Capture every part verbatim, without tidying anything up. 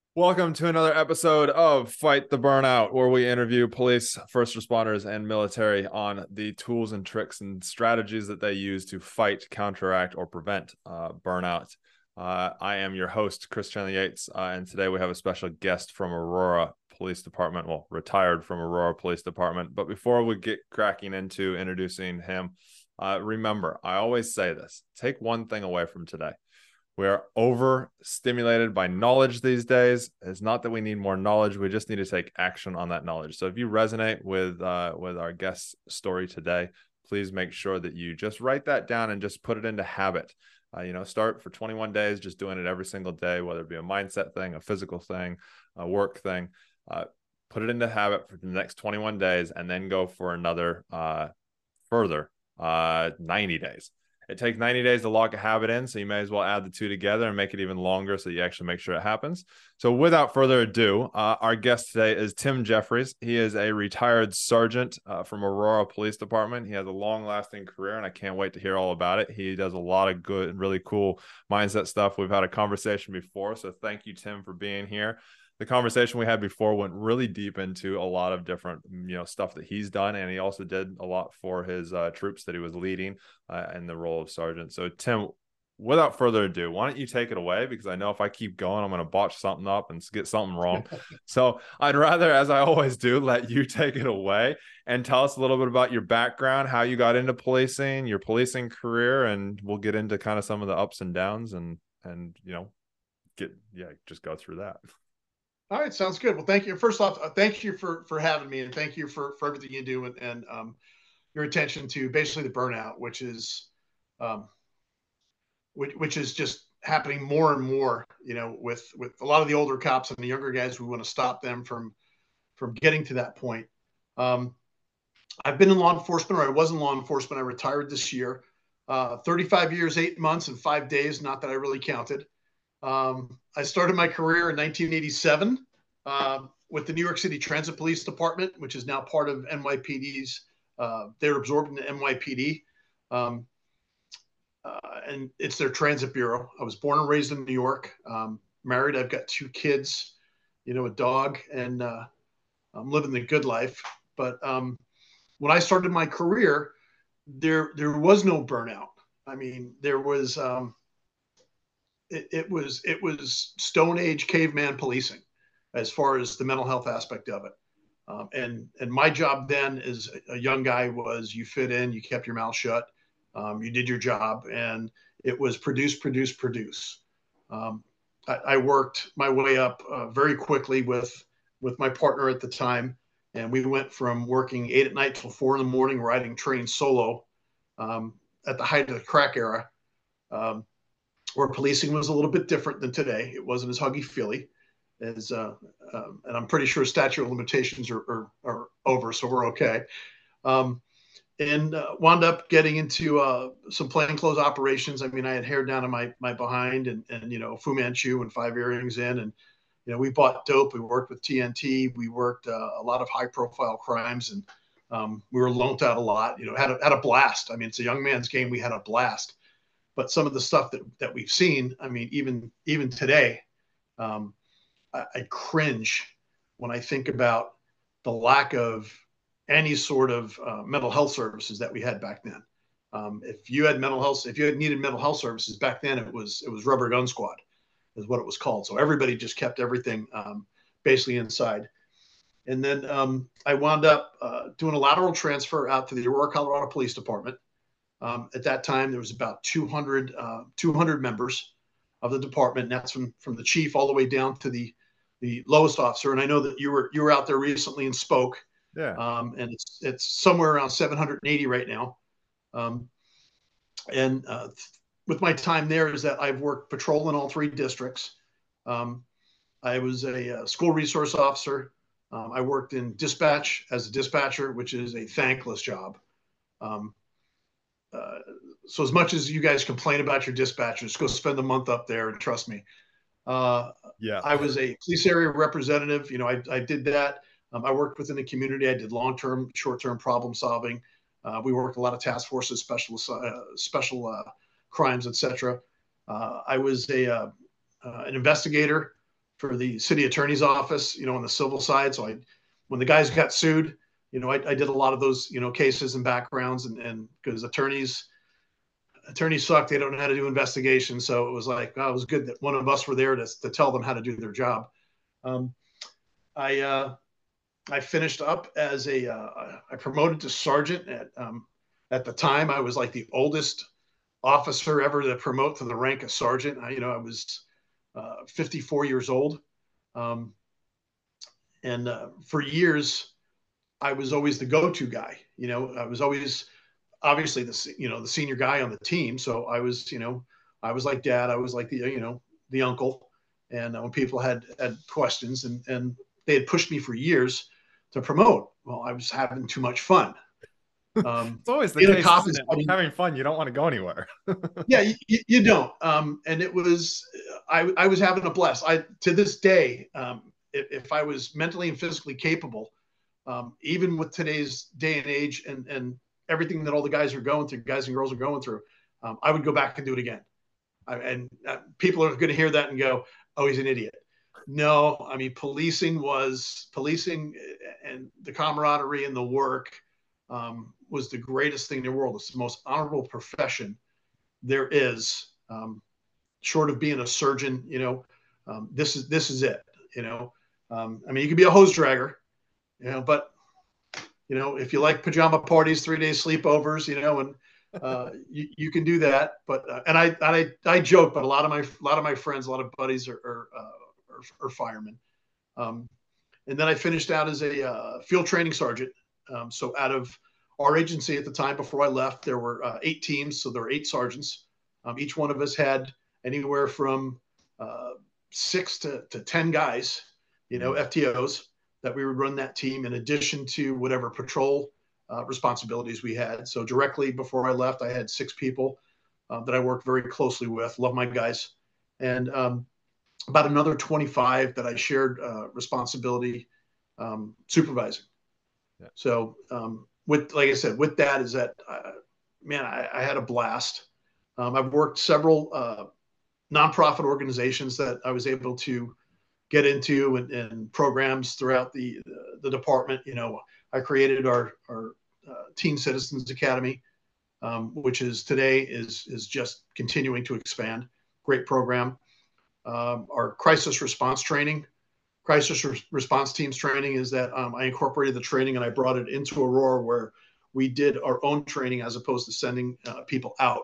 Welcome to another episode of Fight the Burnout, where we interview police, first responders, and military on the tools and tricks and strategies that they use to fight, counteract, or prevent uh, burnout. Uh, I am your host, Chris Chandler Yates, uh, and today we have a special guest from Aurora Police Department, well, retired from Aurora Police Department. But before we get cracking into introducing him, uh, remember, I always say this, take one thing away from today. We are overstimulated by knowledge these days. It's not that we need more knowledge. We just need to take action on that knowledge. So if you resonate with uh, with our guest story today, please make sure that you just write that down and just put it into habit. Uh, you know, start for twenty-one days, just doing it every single day, whether it be a mindset thing, a physical thing, a work thing. Uh, put it into habit for the next twenty-one days and then go for another uh, further uh, ninety days. It takes ninety days to lock a habit in, so you may as well add the two together and make it even longer so you actually make sure it happens. So without further ado, uh, our guest today is Tim Jeffries. He is a retired sergeant uh, from Aurora Police Department. He has a long-lasting career, and I can't wait to hear all about it. He does a lot of good and really cool mindset stuff. We've had a conversation before, so thank you, Tim, for being here. The conversation we had before went really deep into a lot of different, you know, stuff that he's done, and he also did a lot for his uh, troops that he was leading uh, in the role of sergeant. So, Tim, without further ado, why don't you take it away? Because I know if I keep going, I'm going to botch something up and get something wrong. So, I'd rather, as I always do, let you take it away and tell us a little bit about your background, how you got into policing, your policing career, and we'll get into kind of some of the ups and downs, and and you know, get yeah, just go through that. All right, sounds good. Well, thank you. First off, uh, thank you for for having me, and thank you for for everything you do, and, and um, your attention to basically the burnout, which is um, which, which is just happening more and more. You know, with with a lot of the older cops and the younger guys, we want to stop them from from getting to that point. Um, I've been in law enforcement, or I was in law enforcement. I retired this year. Uh, thirty-five years, eight months, and five days. Not that I really counted. Um, I started my career in nineteen eighty-seven uh, with the New York City Transit Police Department, which is now part of N Y P D's. Uh, they're absorbed into N Y P D, um, uh, and it's their transit bureau. I was born and raised in New York. Um, married. I've got two kids, you know, a dog, and uh, I'm living the good life. But um, when I started my career, there there was no burnout. I mean, there was. Um, it, it was it was Stone Age caveman policing, as far as the mental health aspect of it. Um, and and my job then as a young guy was you fit in, you kept your mouth shut, um, you did your job, and it was produce, produce, produce. Um, I, I worked my way up uh, very quickly with with my partner at the time, and we went from working eight at night till four in the morning, riding trains solo um, at the height of the crack era. Um, where policing was a little bit different than today. It wasn't as huggy feely as, uh, um, and I'm pretty sure statute of limitations are, are, are over, so we're okay. Um, and uh, wound up getting into uh, some plainclothes operations. I mean, I had hair down on my my behind, and and you know, Fu Manchu and five earrings in, and you know, we bought dope. We worked with T N T. We worked uh, a lot of high profile crimes, and um, we were loaned out a lot. You know, had a, had a blast. I mean, it's a young man's game. We had a blast. But some of the stuff that, that we've seen, I mean, even even today, um, I, I cringe when I think about the lack of any sort of uh, mental health services that we had back then. Um, if you had mental health, if you had needed mental health services back then, it was it was Rubber Gun Squad, is what it was called. So everybody just kept everything um, basically inside. And then um, I wound up uh, doing a lateral transfer out to the Aurora, Colorado Police Department. Um, at that time, there was about two hundred, uh, two hundred members of the department. And that's from, from the chief all the way down to the, the lowest officer. And I know that you were you were out there recently and spoke, Yeah. um, and it's it's somewhere around seven hundred eighty right now. Um, and uh, with my time there, is that I've worked patrol in all three districts. Um, I was a, a school resource officer. Um, I worked in dispatch as a dispatcher, which is a thankless job. Um, uh, so as much as you guys complain about your dispatchers, go spend a month up there and trust me. Uh, Yeah. I was a police area representative. You know, I, I did that. Um, I worked within the community. I did long-term, short-term problem solving. Uh, we worked a lot of task forces, special, uh, special uh, crimes, et cetera. Uh, I was a uh, uh, an investigator for the city attorney's office, you know, on the civil side. So I, when the guys got sued, you know, I, I did a lot of those, you know, cases and backgrounds, and and because attorneys attorneys suck, they don't know how to do investigations. So it was like, oh, it was good that one of us were there to to tell them how to do their job. Um, I uh, I finished up as a uh, I promoted to sergeant at um, at the time I was like the oldest officer ever to promote to the rank of sergeant. I, you know, I was uh, fifty-four years old, um, and uh, for years I was always the go-to guy. You know, I was always obviously the you know the senior guy on the team. So I was you know I was like dad. I was like the you know the uncle. And uh, when people had had questions, and and they had pushed me for years to promote, well, I was having too much fun. Um, it's always the case, cop isn't it? Like, having fun, you don't want to go anywhere. Yeah, you, you don't. Um, and it was, I, I was having a blast. I to this day, um, if, if I was mentally and physically capable, um, even with today's day and age, and and everything that all the guys are going through, guys and girls are going through, um, I would go back and do it again. I, and uh, people are going to hear that and go, "Oh, he's an idiot." No, I mean, policing was policing, and the camaraderie and the work um, was the greatest thing in the world. It's the most honorable profession there is, um, short of being a surgeon. You know, um, this is this is it. You know, um, I mean, you can be a hose dragger, you know, but you know, if you like pajama parties, three day sleepovers, you know, and uh, you, you can do that. But uh, and I, I I joke, but a lot of my a lot of my friends, a lot of buddies are are, uh, are, are firemen. Um, and then I finished out as a uh, field training sergeant. Um, so out of our agency at the time, before I left, there were uh, eight teams, so there were eight sergeants. Um, each one of us had anywhere from uh, six to, to ten guys, you know, F T Os that we would run that team in addition to whatever patrol uh, responsibilities we had. So directly before I left, I had six people uh, that I worked very closely with. Love my guys, and um, about another twenty-five that I shared uh, responsibility um, supervising. Yeah. So um, with, like I said, with that is that, uh, man, I, I had a blast. Um, I've worked several uh, nonprofit organizations that I was able to get into, and, and programs throughout the, the the department. You know, I created our our uh, Teen Citizens Academy, um, which is today is is just continuing to expand. Great program. Um, our crisis response training, crisis re- response teams training is that um, I incorporated the training and I brought it into Aurora, where we did our own training as opposed to sending uh, people out.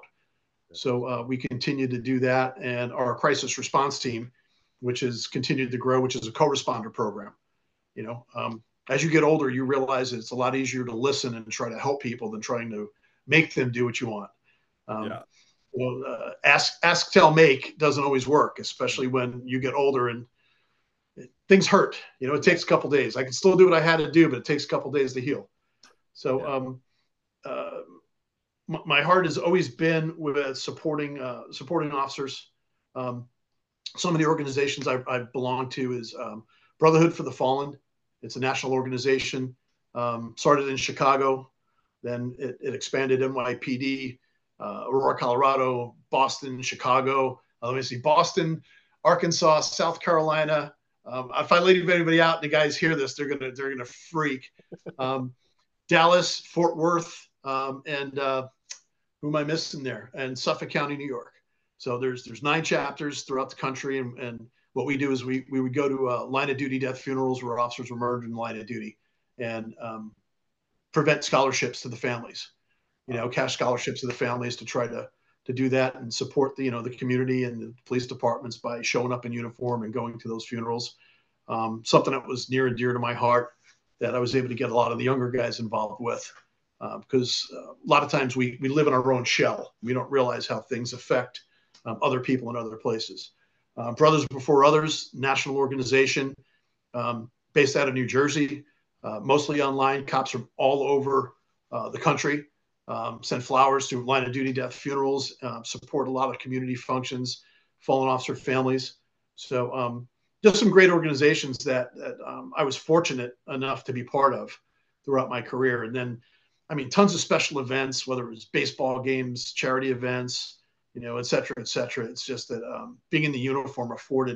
So uh, we continue to do that. And our crisis response team, which has continued to grow, which is a co-responder program. You know, um, as you get older, you realize it's a lot easier to listen and try to help people than trying to make them do what you want. Um, yeah. You know, uh, ask, ask, tell, make doesn't always work, especially when you get older and it, things hurt. You know, it takes a couple days. I can still do what I had to do, but it takes a couple days to heal. So, yeah. um, uh, my, my heart has always been with supporting uh, supporting officers. Um, some of the organizations I, I belong to is um, Brotherhood for the Fallen. It's a national organization. Um, started in Chicago, then it, it expanded N Y P D, uh, Aurora, Colorado, Boston, Chicago. Uh, let me see, Boston, Arkansas, South Carolina. Um, if I leave anybody out and the guys hear this, they're gonna they're gonna freak. Um, Dallas, Fort Worth, um, and uh, who am I missing there? And Suffolk County, New York. So there's there's nine chapters throughout the country, and, and what we do is we we would go to uh, line of duty death funerals where officers were murdered in line of duty, and um, prevent scholarships to the families. You know, cash scholarships to the families to try to to do that and support the you know the community and the police departments by showing up in uniform and going to those funerals. Um, something that was near and dear to my heart that I was able to get a lot of the younger guys involved with, uh, because uh, a lot of times we we live in our own shell. We don't realize how things affect um, other people in other places. Uh, Brothers Before Others, national organization um, based out of New Jersey, uh, mostly online. Cops from all over uh, the country. Um, send flowers to line of duty death funerals, uh, support a lot of community functions, fallen officer families. So um, just some great organizations that, that um, I was fortunate enough to be part of throughout my career. And then, I mean, tons of special events, whether it was baseball games, charity events, you know, et cetera, et cetera. It's just that um, being in the uniform afforded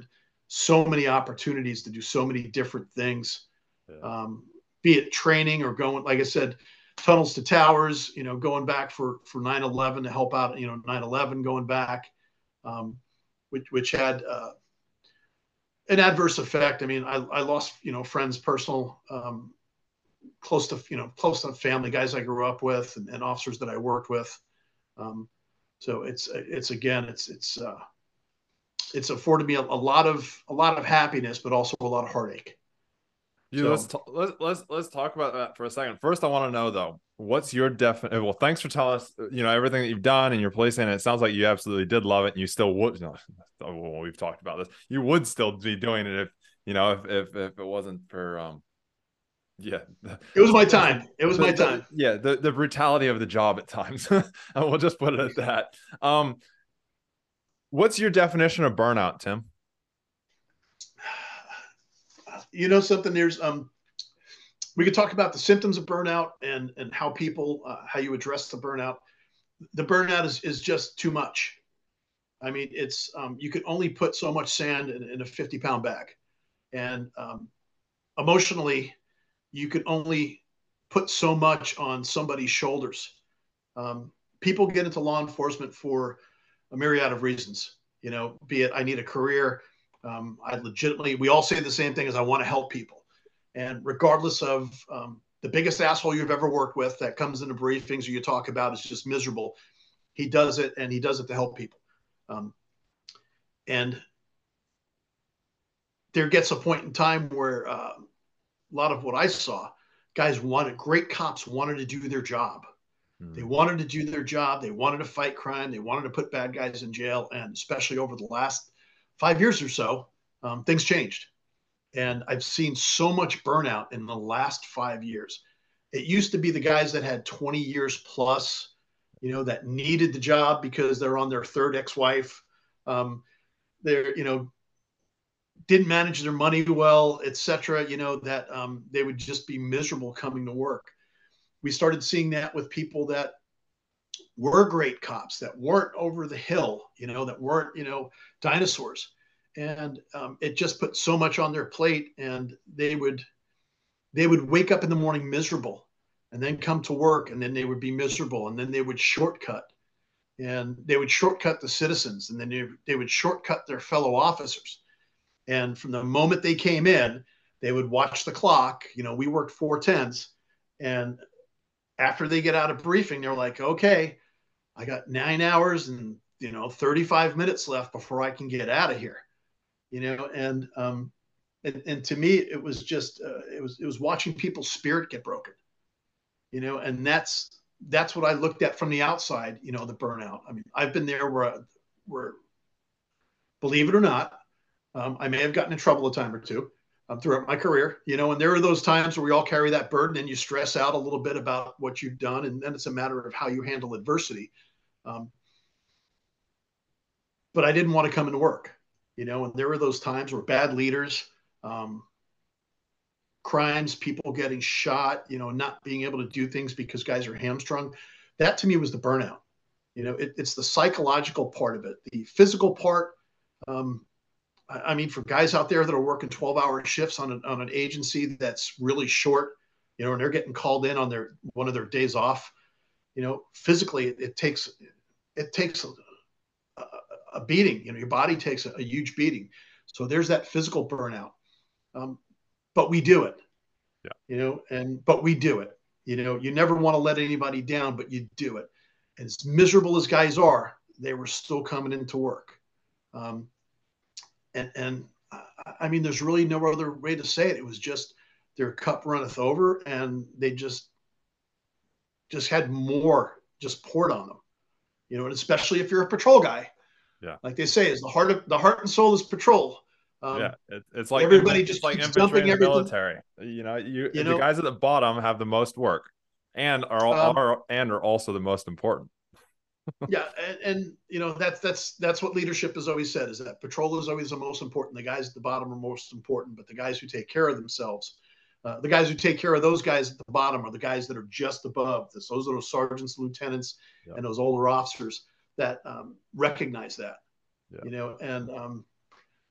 so many opportunities to do so many different things, Yeah. um, be it training or going, like I said, tunnels to towers, you know, going back for, for nine eleven to help out, you know, nine eleven going back, um, which, which had uh, an adverse effect. I mean, I, I lost, you know, friends, personal, um, close to, you know, close to family, guys I grew up with, and, and officers that I worked with. Um, so it's, it's, again, it's, it's, uh, it's afforded me a, a lot of, a lot of happiness, but also a lot of heartache. You let's So t- let's let's let's talk about that for a second. First, I want to know though, what's your definite? Well, thanks for telling us, you know, everything that you've done and your place in it. It sounds like you absolutely did love it, and you still would. You know, well, we've talked about this. You would still be doing it if you know if if, if it wasn't for um yeah. it was my Sometimes time. It was the, my the time. yeah the the brutality of the job at times. And we'll just put it at that. Um, what's your definition of burnout, Tim? You know something? There's um, we could talk about the symptoms of burnout and and how people uh, how you address the burnout. The burnout is is just too much. I mean, it's um, you can only put so much sand in, in a fifty pound bag, and um, emotionally, you can only put so much on somebody's shoulders. Um, People get into law enforcement for a myriad of reasons. You know, be it I need a career. Um, I legitimately, we all say the same thing: is I want to help people, and regardless of um, the biggest asshole you've ever worked with that comes into briefings or you talk about is just miserable. He does it, and he does it to help people. Um, and there gets a point in time where uh, a lot of what I saw, guys wanted, great cops wanted to do their job. They Hmm. wanted to do their job. They wanted to fight crime. They wanted to put bad guys in jail. And especially over the last five years or so, um, things changed. And I've seen so much burnout in the last five years. It used to be the guys that had twenty years plus, you know, that needed the job because they're on their third ex-wife. Um, they're, you know, didn't manage their money well, et cetera, you know, that um, they would just be miserable coming to work. We started seeing that with people that were great cops, that weren't over the hill, you know, that weren't, you know, dinosaurs. And um, it just put so much on their plate, and they would they would wake up in the morning miserable, and then come to work, and then they would be miserable, and then they would shortcut, and they would shortcut the citizens, and then they, they would shortcut their fellow officers. And from the moment they came in, they would watch the clock. You know, we worked four tens, and after they get out of briefing, they're like, okay, I got nine hours and, you know, thirty-five minutes left before I can get out of here, you know, and, um, and, and to me, it was just, uh, it was, it was watching people's spirit get broken, you know, and that's, that's what I looked at from the outside, you know, the burnout. I mean, I've been there where, where, believe it or not, um, I may have gotten in trouble a time or two um, throughout my career, you know, and there are those times where we all carry that burden and you stress out a little bit about what you've done. And then it's a matter of how you handle adversity. Um, but I didn't want to come into work, you know, and there were those times where bad leaders, um, crimes, people getting shot, you know, not being able to do things because guys are hamstrung. That to me was the burnout. You know, it, it's the psychological part of it. The physical part, um, I mean, for guys out there that are working twelve hour shifts on an, on an agency that's really short, you know, and they're getting called in on their, one of their days off, you know, physically it, it takes, it takes a, a beating, you know, your body takes a, a huge beating. So there's that physical burnout. Um, but we do it, Yeah. you know, and, but we do it, you know, you never want to let anybody down, but you do it. And as miserable as guys are, they were still coming into work. Um, and and I mean, there's really no other way to say it. It was just their cup runneth over, and they just just had more just poured on them, you know. And especially if you're a patrol guy, Yeah. like they say, is the heart of the heart and soul is patrol. Yeah, Um, it, it's like Everybody it's just like keeps infantry in dumping the everything, military. You know, you you the know. guys at the bottom have the most work, and are Um, are and are also the most important. yeah, and, and you know that's that's that's what leadership has always said, is that patrol is always the most important. The guys at the bottom are most important, but the guys who take care of themselves, uh, the guys who take care of those guys at the bottom are the guys that are just above this. Those are those sergeants, lieutenants, Yeah, and those older officers that um, recognize that, yeah, you know. And um,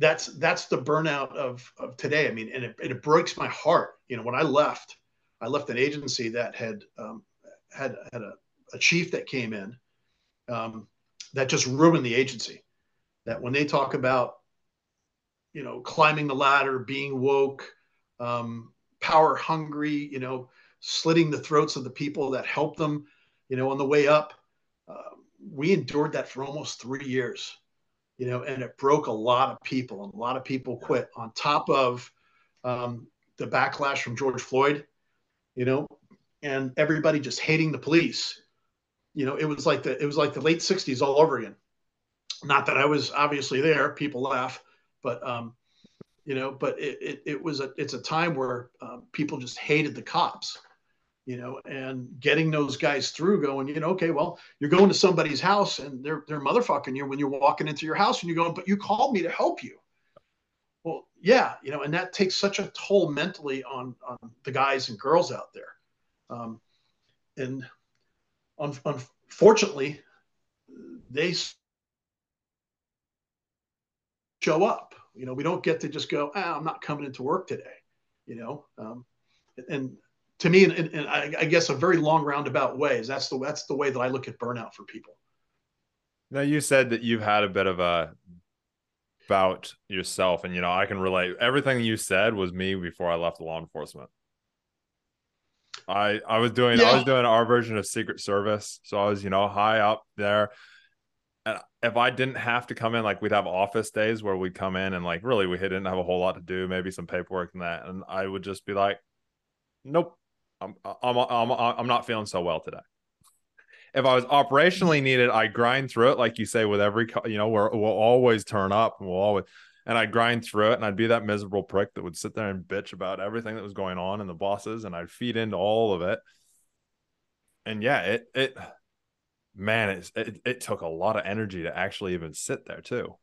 that's that's the burnout of of today. I mean, and it, it breaks my heart. You know, when I left, I left an agency that had um, had had a, a chief that came in um, that just ruined the agency. That when they talk about, you know, climbing the ladder, being woke, um, power hungry, you know, slitting the throats of the people that helped them, you know, on the way up. Uh, we endured that for almost three years, you know, and it broke a lot of people, and a lot of people quit on top of um, the backlash from George Floyd, you know, and everybody just hating the police. You know, it was like the it was like the late sixties all over again. Not that I was obviously there. People laugh, but um, you know, but it, it, it was a it's a time where um, people just hated the cops, you know, and getting those guys through, going, you know, okay, well, you're going to somebody's house and they're they're motherfucking you when you're walking into your house, and you're going, but you called me to help you. Well, yeah, you know, and that takes such a toll mentally on on the guys and girls out there, um, and un- unfortunately, they show up. You know, we don't get to just go, ah, I'm not coming into work today. You know, um, and to me, and, and I, I guess a very long roundabout way is that's the that's the way that I look at burnout for people. Now, you said that you've had a bit of a bout yourself, and you know I can relate. Everything you said was me before I left law enforcement. I I was doing I was Yeah, doing our version of Secret Service, so I was you know high up there. And if I didn't have to come in, like we'd have office days where we'd come in and like really we didn't have a whole lot to do, maybe some paperwork and that, and I would just be like, nope, I'm I'm I'm I'm not feeling so well today. If I was operationally needed, I grind through it, like you say, with every, you know, we're, we'll always turn up and we'll always, and I'd grind through it, and I'd be that miserable prick that would sit there and bitch about everything that was going on and the bosses, and I'd feed into all of it. And yeah, it, it, man, it's, it, it took a lot of energy to actually even sit there too.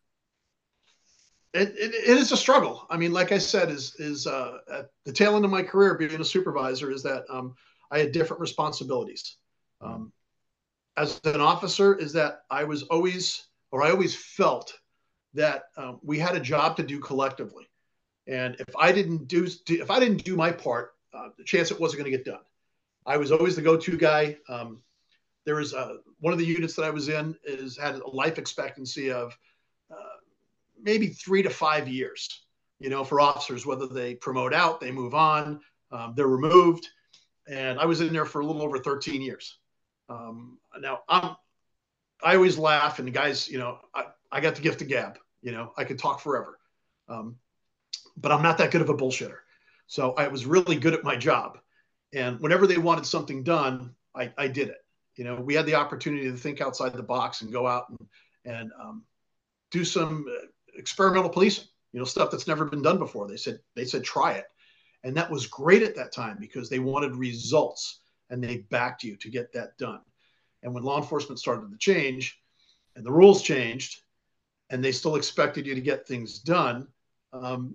it, it, it is a struggle. I mean, like I said, is is uh, at the tail end of my career being a supervisor is that um, I had different responsibilities. Um, as an officer, is that I was always, or I always felt that um, we had a job to do collectively, and if I didn't do if I didn't do my part, uh, the chance it wasn't going to get done. I was always the go-to guy. Um, there was uh, one of the units that I was in is had a life expectancy of uh, maybe three to five years. You know, for officers, whether they promote out, they move on, um, they're removed, and I was in there for a little over thirteen years. Um, now I'm I always laugh, and the guys, you know, I, I got the gift of gab. You know, I could talk forever, um, but I'm not that good of a bullshitter. So I was really good at my job, and whenever they wanted something done, I, I did it. You know, we had the opportunity to think outside the box and go out and and um, do some uh, experimental policing. You know, stuff that's never been done before. They said they said try it, and that was great at that time because they wanted results and they backed you to get that done. And when law enforcement started to change and the rules changed and they still expected you to get things done, um,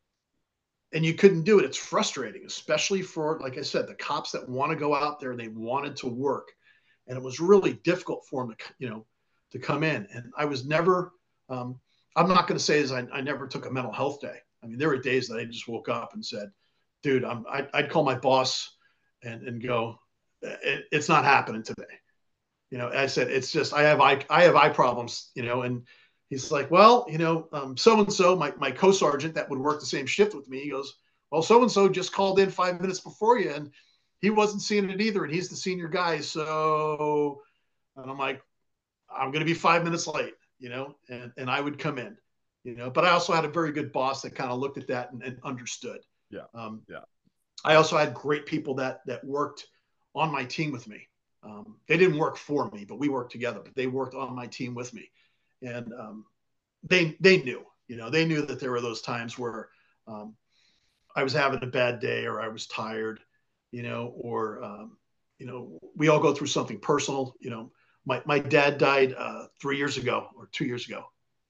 and you couldn't do it, it's frustrating, especially for, like I said, the cops that want to go out there and they wanted to work. And it was really difficult for them to, you know, to come in. And I was never, um, I'm not going to say as I, I never took a mental health day. I mean, there were days that I just woke up and said, dude, I'm, I, I'd call my boss and, and go, it, it's not happening today. You know, I said, it's just, I have, I, I have eye problems, you know, and he's like, well, you know, um, so-and-so, my, my co-sergeant that would work the same shift with me, he goes, well, so-and-so just called in five minutes before you and he wasn't seeing it either. And he's the senior guy. So, and I'm like, I'm going to be five minutes late, you know, and, and I would come in, you know, but I also had a very good boss that kind of looked at that and, and understood. Yeah. Um, Yeah. I also had great people that, that worked on my team with me. Um, they didn't work for me, but we worked together, but they worked on my team with me. And um, they, they knew, you know, they knew that there were those times where um, I was having a bad day or I was tired, you know, or, um, you know, we all go through something personal. You know, my, my dad died uh, three years ago or two years ago.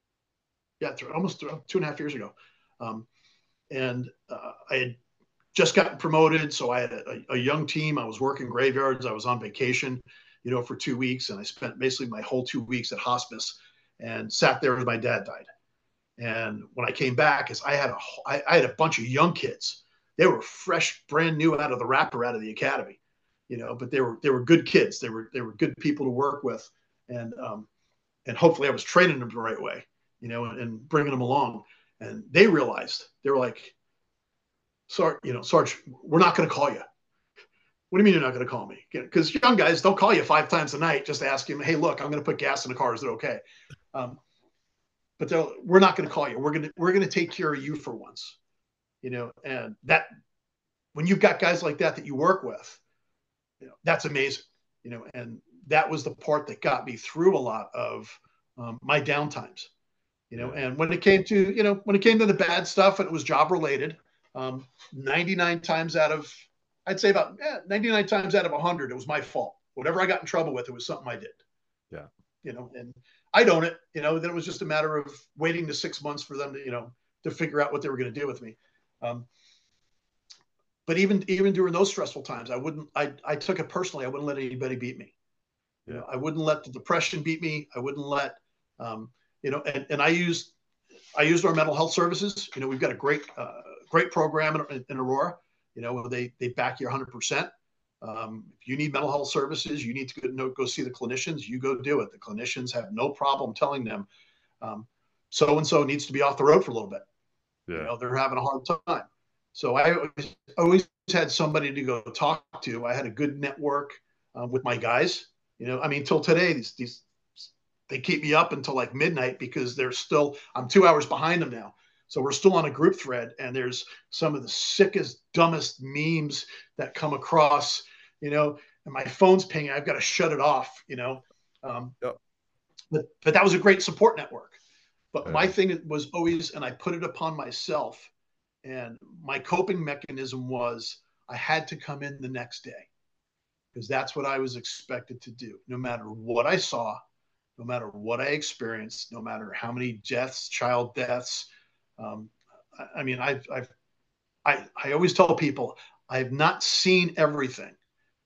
Yeah, th- almost th- two and a half years ago. Um, and uh, I had just gotten promoted. So I had a, a young team. I was working graveyards. I was on vacation, you know, for two weeks. And I spent basically my whole two weeks at hospice and sat there as my dad died. And when I came back, is I had a I, I had a bunch of young kids. They were fresh, brand new out of the wrapper, out of the academy, you know. But they were they were good kids. They were they were good people to work with, and um, and hopefully I was training them the right way, you know, and, and bringing them along. And they realized, they were like, Sarge, you know, Sarge, we're not going to call you. What do you mean you're not going to call me? Because young guys don't call you five times a night just to ask you, hey, look, I'm going to put gas in the car. Is it okay? Um, but we're not going to call you. We're going to we're going to take care of you for once, you know. And that, when you've got guys like that that you work with, you know, that's amazing, you know. And that was the part that got me through a lot of um, my downtimes, you know. And when it came to, you know, when it came to the bad stuff and it was job related, um, ninety-nine times out of, I'd say about eh, ninety-nine times out of one hundred, it was my fault. Whatever I got in trouble with, it was something I did. Yeah. You know, and I'd own it, you know. Then it was just a matter of waiting the six months for them to, you know, to figure out what they were going to do with me. Um, but even even during those stressful times, I wouldn't. I I took it personally. I wouldn't let anybody beat me. Yeah. You know, I wouldn't let the depression beat me. I wouldn't let, um, you know, and, and I used I used our mental health services. You know, we've got a great uh, great program in, in Aurora. You know, they they back you one hundred percent. Um, if you need mental health services, you need to go, no, go see the clinicians. You go do it. The clinicians have no problem telling them, um, so and so needs to be off the road for a little bit. Yeah. You know, they're having a hard time. So I always, always had somebody to go talk to. I had a good network uh, with my guys. You know, I mean, till today, these these they keep me up until like midnight because they're still. I'm two hours behind them now. So we're still on a group thread, and there's some of the sickest, dumbest memes that come across, you know, and my phone's pinging. I've got to shut it off, you know. Um, yep. But but that was a great support network. But yeah. My thing was always, and I put it upon myself, and my coping mechanism was I had to come in the next day because that's what I was expected to do, no matter what I saw, no matter what I experienced, no matter how many deaths, child deaths. Um, I, I mean, I've, I've, I, I always tell people I've not seen everything,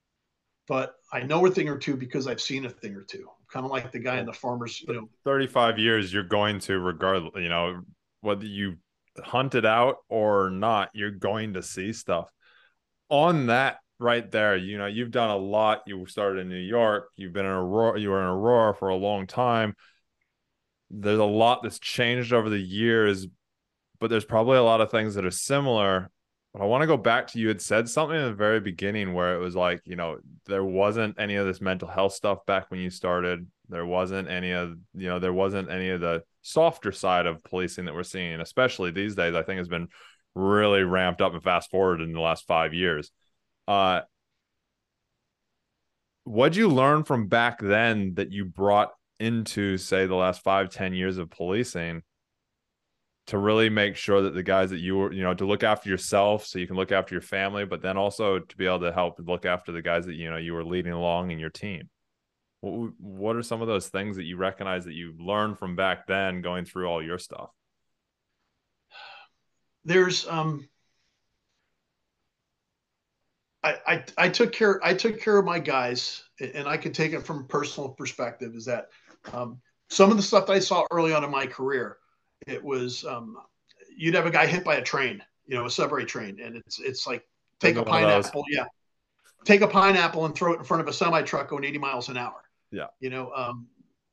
but I know a thing or two because I've seen a thing or two. Kind of like the guy in the farmers, you know. thirty-five years, you're going to, regardless, you know, whether you hunt it out or not, you're going to see stuff. On that right there, you know, you've done a lot. You started in New York. You've been in Aurora. You were in Aurora for a long time. There's a lot that's changed over the years, but there's probably a lot of things that are similar. But I want to go back to, you had said something in the very beginning where it was like, you know, there wasn't any of this mental health stuff back when you started. There wasn't any of, you know, there wasn't any of the softer side of policing that we're seeing, especially these days. I think has been really ramped up and fast forward in the last five years. Uh, what'd you learn from back then that you brought into, say, the last five, ten years of policing to really make sure that the guys that you were, you know, to look after yourself so you can look after your family, but then also to be able to help look after the guys that, you know, you were leading along in your team? What, what are some of those things that you recognize that you learned from back then going through all your stuff? There's, um, I, I, I took care, I took care of my guys, and I could take it from a personal perspective, is that, um, some of the stuff that I saw early on in my career, it was, um, you'd have a guy hit by a train, you know, a subway train. And it's, it's like, take a pineapple. Yeah. Take a pineapple and throw it in front of a semi truck going eighty miles an hour. Yeah. You know, um,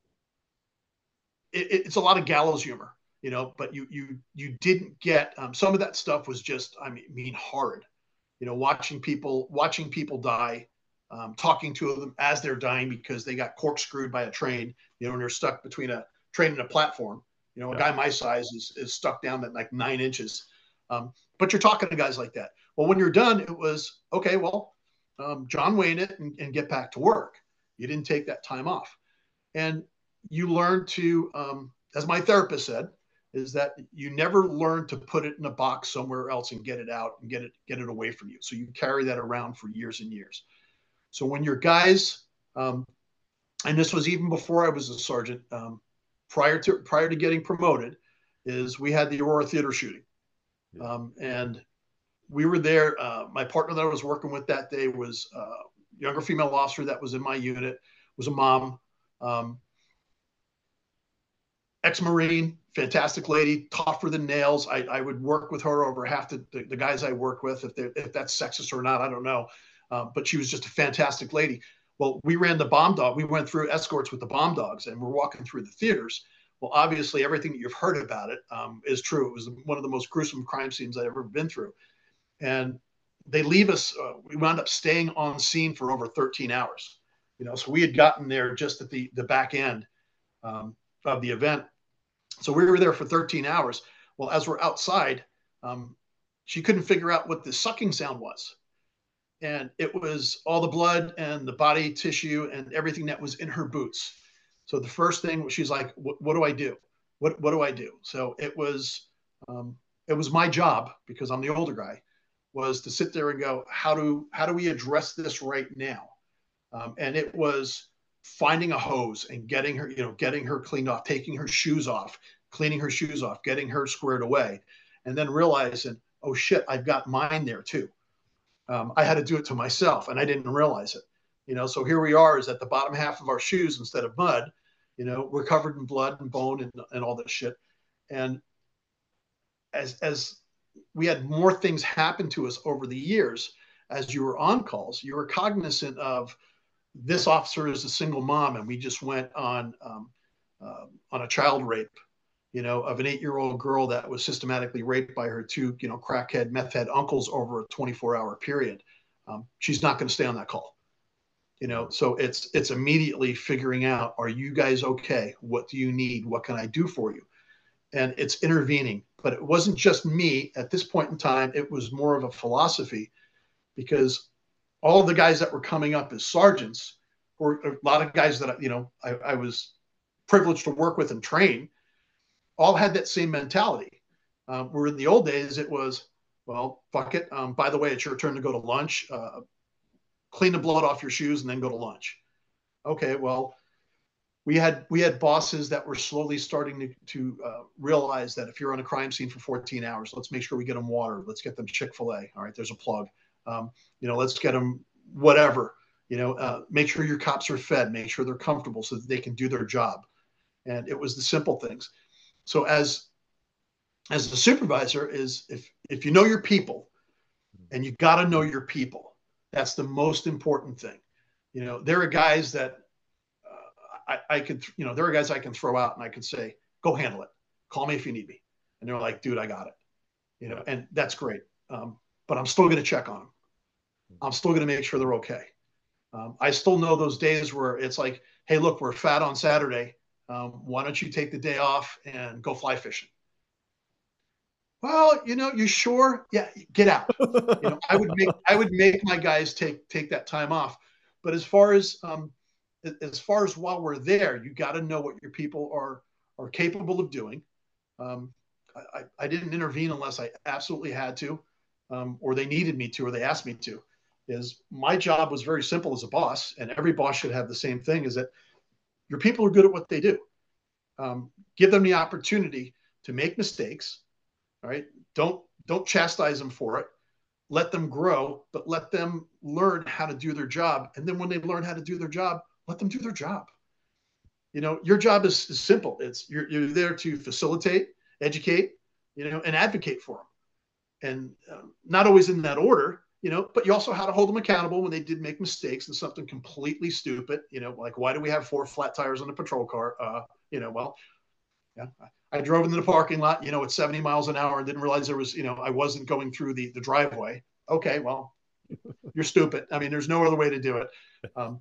it, it's a lot of gallows humor, you know, but you, you, you didn't get, um, some of that stuff was just, I mean, mean hard, you know, watching people, watching people die, um, talking to them as they're dying because they got corkscrewed by a train, you know, and they're stuck between a train and a platform. You know, a yeah. guy my size is, is stuck down at like nine inches. Um, but you're talking to guys like that. Well, when you're done, it was, okay, well, um, John Wayne it and, and get back to work. You didn't take that time off. And you learn to, um, as my therapist said, is that you never learn to put it in a box somewhere else and get it out and get it, get it away from you. So you carry that around for years and years. So when your guys, um, and this was even before I was a sergeant, um, prior to prior to getting promoted, is we had the Aurora Theater shooting. Um, and we were there. Uh, my partner that I was working with that day was a younger female officer that was in my unit, was a mom. Um, ex-Marine, fantastic lady, tougher than nails. I, I would work with her over half the, the, the guys I work with. If, if that's sexist or not, I don't know. Uh, but she was just a fantastic lady. Well, we ran the bomb dog. We went through escorts with the bomb dogs, and we're walking through the theaters. Well, obviously, everything that you've heard about it um, is true. It was one of the most gruesome crime scenes I've ever been through. And they leave us. Uh, we wound up staying on scene for over thirteen hours. You know, so we had gotten there just at the the back end um, of the event. So we were there for thirteen hours. Well, as we're outside, um, she couldn't figure out what the sucking sound was. And it was all the blood and the body tissue and everything that was in her boots. So the first thing, she's like, what do I do? What, what do I do? So it was, um, it was my job, because I'm the older guy, was to sit there and go, how do, how do we address this right now? Um, and it was finding a hose and getting her, you know, getting her cleaned off, taking her shoes off, cleaning her shoes off, getting her squared away, and then realizing, oh shit, I've got mine there too. Um, I had to do it to myself, and I didn't realize it. You know, so here we are, is at the bottom half of our shoes, instead of mud, you know, we're covered in blood and bone and, and all this shit. And as as we had more things happen to us over the years, as you were on calls, you were cognizant of, this officer is a single mom, and we just went on um, uh, on a child rape, you know, of an eight-year-old girl that was systematically raped by her two, you know, crackhead, meth head uncles over a twenty-four hour period. Um, she's not going to stay on that call, you know. So it's it's immediately figuring out, are you guys okay? What do you need? What can I do for you? And it's intervening. But it wasn't just me at this point in time. It was more of a philosophy, because all of the guys that were coming up as sergeants, or a lot of guys that, you know, I, I was privileged to work with and train, all had that same mentality. Um, where in the old days, it was, well, fuck it. Um, by the way, it's your turn to go to lunch. Uh, clean the blood off your shoes and then go to lunch. Okay, well, we had we had bosses that were slowly starting to, to uh, realize that if you're on a crime scene for fourteen hours, let's make sure we get them water. Let's get them Chick-fil-A. All right, there's a plug. Um, you know, let's get them whatever. You know, uh, make sure your cops are fed. Make sure they're comfortable so that they can do their job. And it was the simple things. So as as the supervisor, is if if you know your people, and you got to know your people, that's the most important thing. You know, there are guys that uh, I, I could, you know, there are guys I can throw out and I could say, go handle it. Call me if you need me. And they're like, dude, I got it. You know, and that's great. Um, but I'm still going to check on them. I'm still going to make sure they're okay. Um, I still know those days where it's like, hey, look, we're fat on Saturday. Um, why don't you take the day off and go fly fishing? Well, you know, you sure? Yeah, get out. You know, I would make I would make my guys take take that time off. But as far as um, as far as while we're there, you got to know what your people are are capable of doing. Um, I, I didn't intervene unless I absolutely had to, um, or they needed me to, or they asked me to. Is my job was very simple as a boss, and every boss should have the same thing: is that your people are good at what they do. Um, give them the opportunity to make mistakes. All right. Don't don't chastise them for it. Let them grow, but let them learn how to do their job. And then when they learn how to do their job, let them do their job. You know, your job is, is simple. It's you're you're there to facilitate, educate, you know, and advocate for them. And um, not always in that order, you know, but you also have to hold them accountable when they did make mistakes and something completely stupid. You know, like, why do we have four flat tires on a patrol car? Uh, you know, well, yeah. I drove into the parking lot, you know, at seventy miles an hour and didn't realize there was, you know, I wasn't going through the, the driveway. Okay, well, you're stupid. I mean, there's no other way to do it. Um,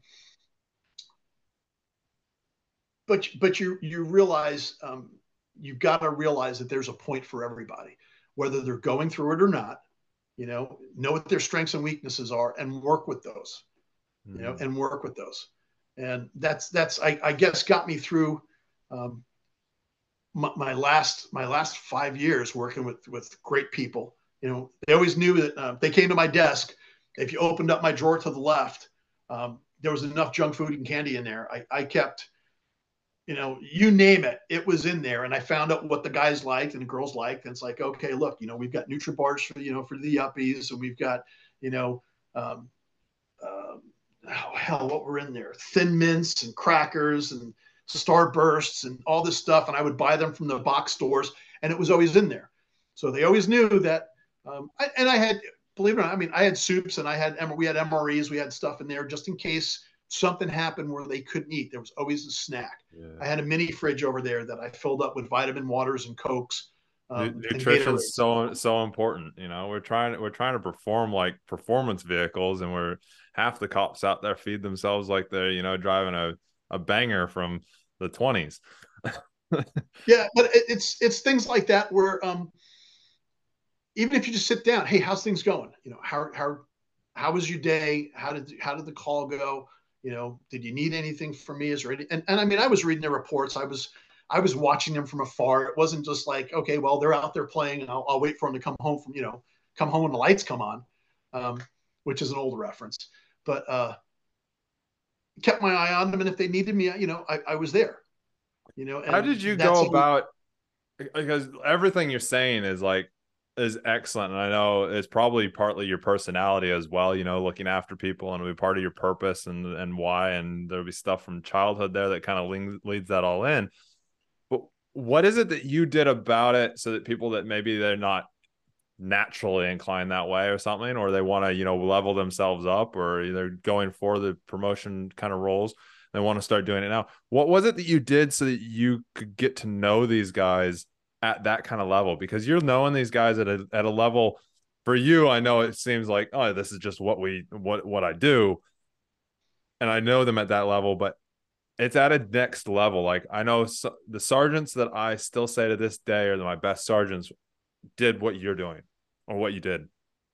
but but you you realize um, you've got to realize that there's a point for everybody, whether they're going through it or not. You know, know what their strengths and weaknesses are, and work with those. Mm-hmm. You know, and work with those. And that's that's I, I guess got me through. Um, My, my last my last five years working with with great people. You know, they always knew that uh, they came to my desk. If you opened up my drawer to the left, um, there was enough junk food and candy in there. I, I kept, you know, you name it, it was in there. And I found out what the guys liked and the girls liked. And it's like, okay, look, you know, we've got NutriBars for, you know, for the yuppies, and we've got, you know, um, uh, oh, hell, what were in there? Thin Mints and crackers and Starbursts and all this stuff, and I would buy them from the box stores, and it was always in there. So they always knew that. Um, I, and I had, believe it or not, I mean, I had soups and I had we had M R Es, we had stuff in there just in case something happened where they couldn't eat. There was always a snack. Yeah. I had a mini fridge over there that I filled up with vitamin waters and Cokes. Um, Nutrition's so so important. You know, we're trying we're trying to perform like performance vehicles, and we're half the cops out there feed themselves like they're, you know, driving a, a banger from the twenties. Yeah, but it's it's things like that where um, even if you just sit down, hey, how's things going? You know, how how how was your day? How did how did the call go? You know, did you need anything from me? Is there any? And, and I mean, I was reading their reports. I was I was watching them from afar. It wasn't just like, okay, well, they're out there playing, and I'll, I'll wait for them to come home from, you know, come home when the lights come on, um, which is an old reference. But uh, kept my eye on them, and if they needed me, you know, I, I was there. You know, and how did you go about? Because everything you're saying is like is excellent, and I know it's probably partly your personality as well. You know, looking after people, and it'll be part of your purpose and and why, and there'll be stuff from childhood there that kind of leads, leads that all in. But what is it that you did about it so that people that maybe they're not naturally inclined that way or something, or they want to, you know, level themselves up, or they're going for the promotion kind of roles, they want to start doing it now. What was it that you did so that you could get to know these guys at that kind of level? Because you're knowing these guys at a at a level, for you, I know it seems like, oh, this is just what we what what I do, and I know them at that level, but it's at a next level. Like I know so, the sergeants that I still say to this day are my best sergeants did what you're doing or what you did.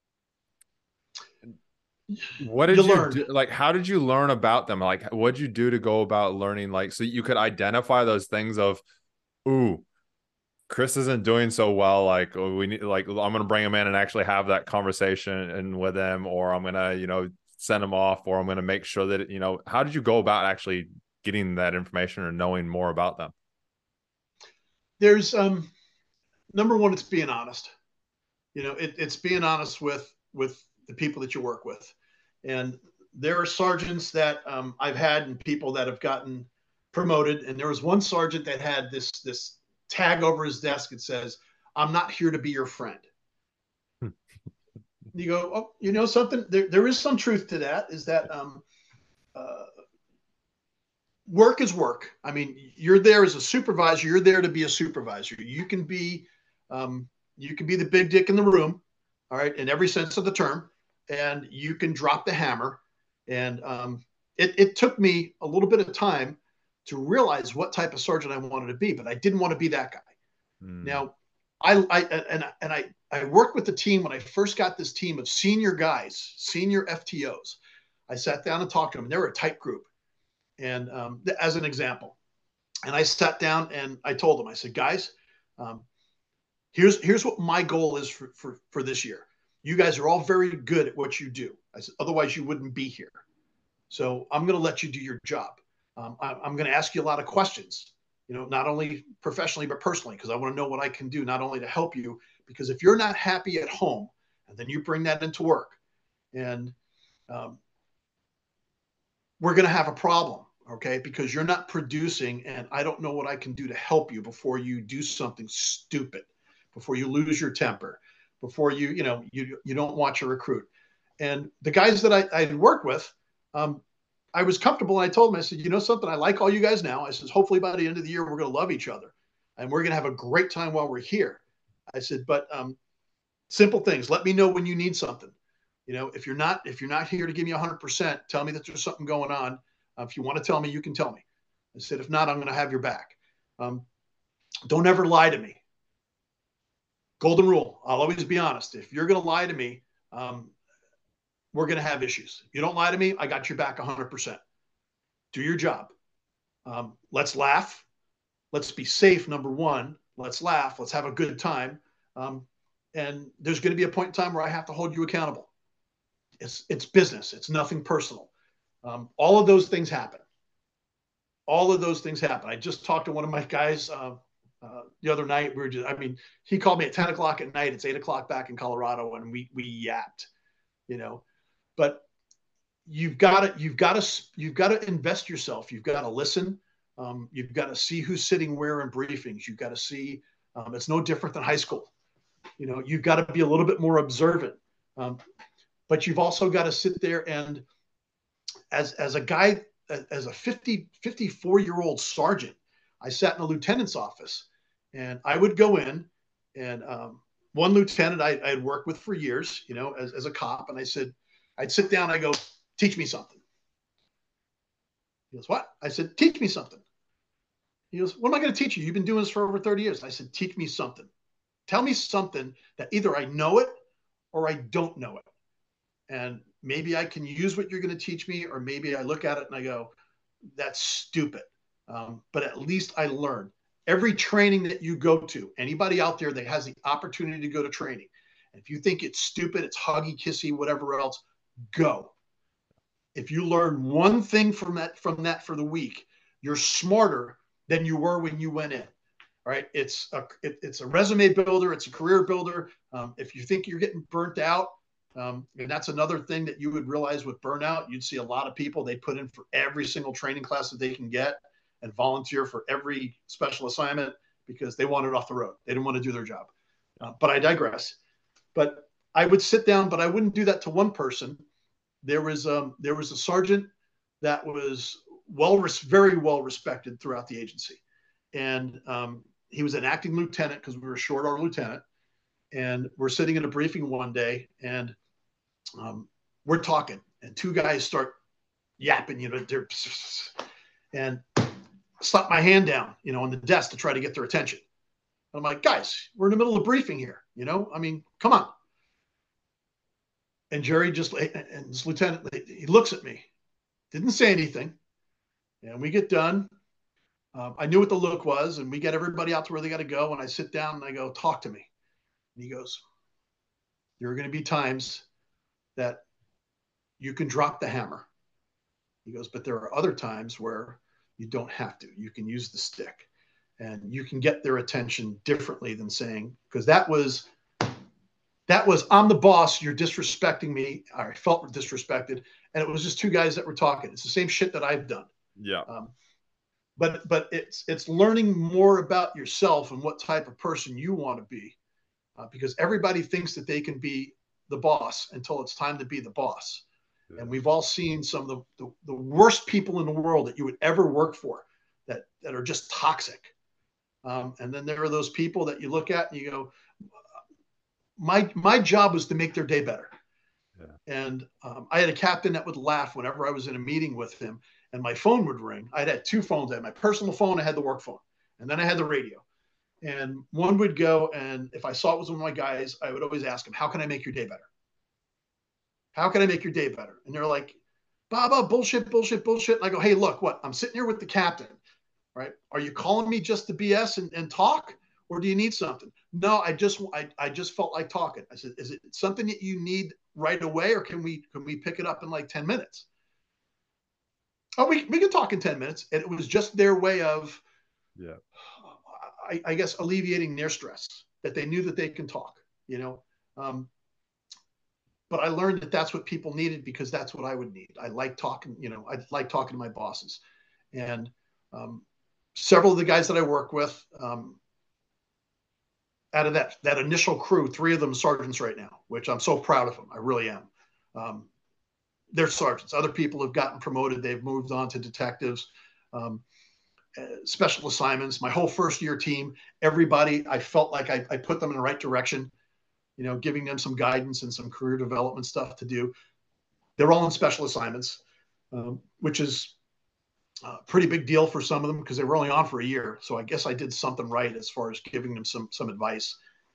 What did you, you do? Like, how did you learn about them? Like, what did you do to go about learning? Like, so you could identify those things of, ooh, Chris isn't doing so well. Like, oh, we need, like, I'm going to bring him in and actually have that conversation and with him, or I'm going to, you know, send him off, or I'm going to make sure that, you know, how did you go about actually getting that information or knowing more about them? There's, um, number one, it's being honest. You know, it, it's being honest with, with the people that you work with. And there are sergeants that um, I've had and people that have gotten promoted. And there was one sergeant that had this, this tag over his desk that says, "I'm not here to be your friend." You go, oh, you know something? There, there is some truth to that, is that um, uh, work is work. I mean, you're there as a supervisor. You're there to be a supervisor. You can be, um, you can be the big dick in the room, all right, in every sense of the term, and you can drop the hammer. And um, it, it took me a little bit of time to realize what type of sergeant I wanted to be, but I didn't want to be that guy. Mm. Now, I, I and and I I worked with the team when I first got this team of senior guys, senior F T Os. I sat down and talked to them, and they were a tight group. And um, as an example, and I sat down and I told them, I said, guys, um, here's here's what my goal is for, for for this year. You guys are all very good at what you do. I said, otherwise you wouldn't be here. So I'm going to let you do your job. Um, I, I'm going to ask you a lot of questions, you know, not only professionally, but personally, because I want to know what I can do, not only to help you, because if you're not happy at home, and then you bring that into work, and um, we're going to have a problem, okay? Because you're not producing, and I don't know what I can do to help you before you do something stupid, before you lose your temper, before you, you know, you you don't watch a recruit. And the guys that I I worked with, um, I was comfortable. And I told them, I said, you know something, I like all you guys now. I said, hopefully by the end of the year, we're going to love each other, and we're going to have a great time while we're here. I said, but um, simple things. Let me know when you need something. You know, if you're not, if you're not here to give me a hundred percent, tell me that there's something going on. Uh, if you want to tell me, you can tell me. I said, if not, I'm going to have your back. Um, don't ever lie to me. Golden rule. I'll always be honest. If you're going to lie to me, um, we're going to have issues. You don't lie to me, I got your back a hundred percent. Do your job. Um, let's laugh. Let's be safe. Number one, let's laugh. Let's have a good time. Um, and there's going to be a point in time where I have to hold you accountable. It's, it's business. It's nothing personal. Um, all of those things happen. All of those things happen. I just talked to one of my guys uh, uh, the other night. We were just, I mean, he called me at ten o'clock at night. It's eight o'clock back in Colorado, and we, we yapped, you know, but you've got to, you've got to, you've got to invest yourself. You've got to listen. Um, you've got to see who's sitting where in briefings. You've got to see, um, it's no different than high school. You know, you've got to be a little bit more observant. Um, but you've also got to sit there and as, as a guy, as a fifty, fifty-four year old sergeant, I sat in a lieutenant's office and I would go in and um, one lieutenant I, I had worked with for years, you know, as, as a cop. And I said, I'd sit down, I go, teach me something. He goes, what? I said, teach me something. He goes, what am I going to teach you? You've been doing this for over thirty years. I said, teach me something. Tell me something that either I know it or I don't know it. And maybe I can use what you're going to teach me, or maybe I look at it and I go, that's stupid. Um, but at least I learned. Every training that you go to, anybody out there that has the opportunity to go to training, and if you think it's stupid, it's huggy, kissy, whatever else, go. If you learn one thing from that, from that for the week, you're smarter than you were when you went in. All right. It's a, it, it's a resume builder. It's a career builder. Um, if you think you're getting burnt out, um, and that's another thing that you would realize with burnout, you'd see a lot of people, they put in for every single training class that they can get and volunteer for every special assignment because they want it off the road. They didn't want to do their job. Uh, but I digress. But I would sit down, but I wouldn't do that to one person. There was um, there was a sergeant that was well, very well respected throughout the agency, and um, he was an acting lieutenant because we were short our lieutenant, and we're sitting in a briefing one day, and um, we're talking, and two guys start yapping, you know, they're and slap my hand down, you know, on the desk to try to get their attention. I'm like, guys, we're in the middle of briefing here, you know, I mean, come on. And Jerry just, and this lieutenant, he looks at me, didn't say anything. And we get done. Um, I knew what the look was, and we get everybody out to where they got to go. And I sit down and I go, talk to me. And he goes, there are going to be times that you can drop the hammer. He goes, but there are other times where you don't have to. You can use the stick, and you can get their attention differently than saying, because that was, that was, I'm the boss, you're disrespecting me. I felt disrespected. And it was just two guys that were talking. It's the same shit that I've done. Yeah. Um, but, but it's, it's learning more about yourself and what type of person you want to be, uh, because everybody thinks that they can be the boss until it's time to be the boss. Yeah. And we've all seen some of the, the, the worst people in the world that you would ever work for that, that are just toxic. Um, and then there are those people that you look at and you go, my, my job was to make their day better. Yeah. And um, I had a captain that would laugh whenever I was in a meeting with him and my phone would ring. I'd had two phones. I had my personal phone, I had the work phone, and then I had the radio. And one would go, and if I saw it was one of my guys, I would always ask him, how can I make your day better? How can I make your day better? And they're like, Baba, bullshit, bullshit, bullshit. And I go, hey, look, what? I'm sitting here with the captain, right? Are you calling me just to B S and, and talk? Or do you need something? No, I just I, I just felt like talking. I said, is it something that you need right away, or can we can we pick it up in like ten minutes? Oh, we we can talk in ten minutes. And it was just their way of, yeah, I, I guess, alleviating their stress, that they knew that they can talk, you know. Um, but I learned that that's what people needed, because that's what I would need. I like talking, you know, I like talking to my bosses. And um, several of the guys that I work with, um, out of that, that initial crew, three of them sergeants right now, which I'm so proud of them. I really am. Um, they're sergeants. Other people have gotten promoted. They've moved on to detectives, um, uh, special assignments. My whole first year team, everybody, I felt like I, I put them in the right direction, you know, giving them some guidance and some career development stuff to do. They're all in special assignments, um, which is a pretty big deal for some of them because they were only on for a year. So I guess I did something right as far as giving them some, some advice.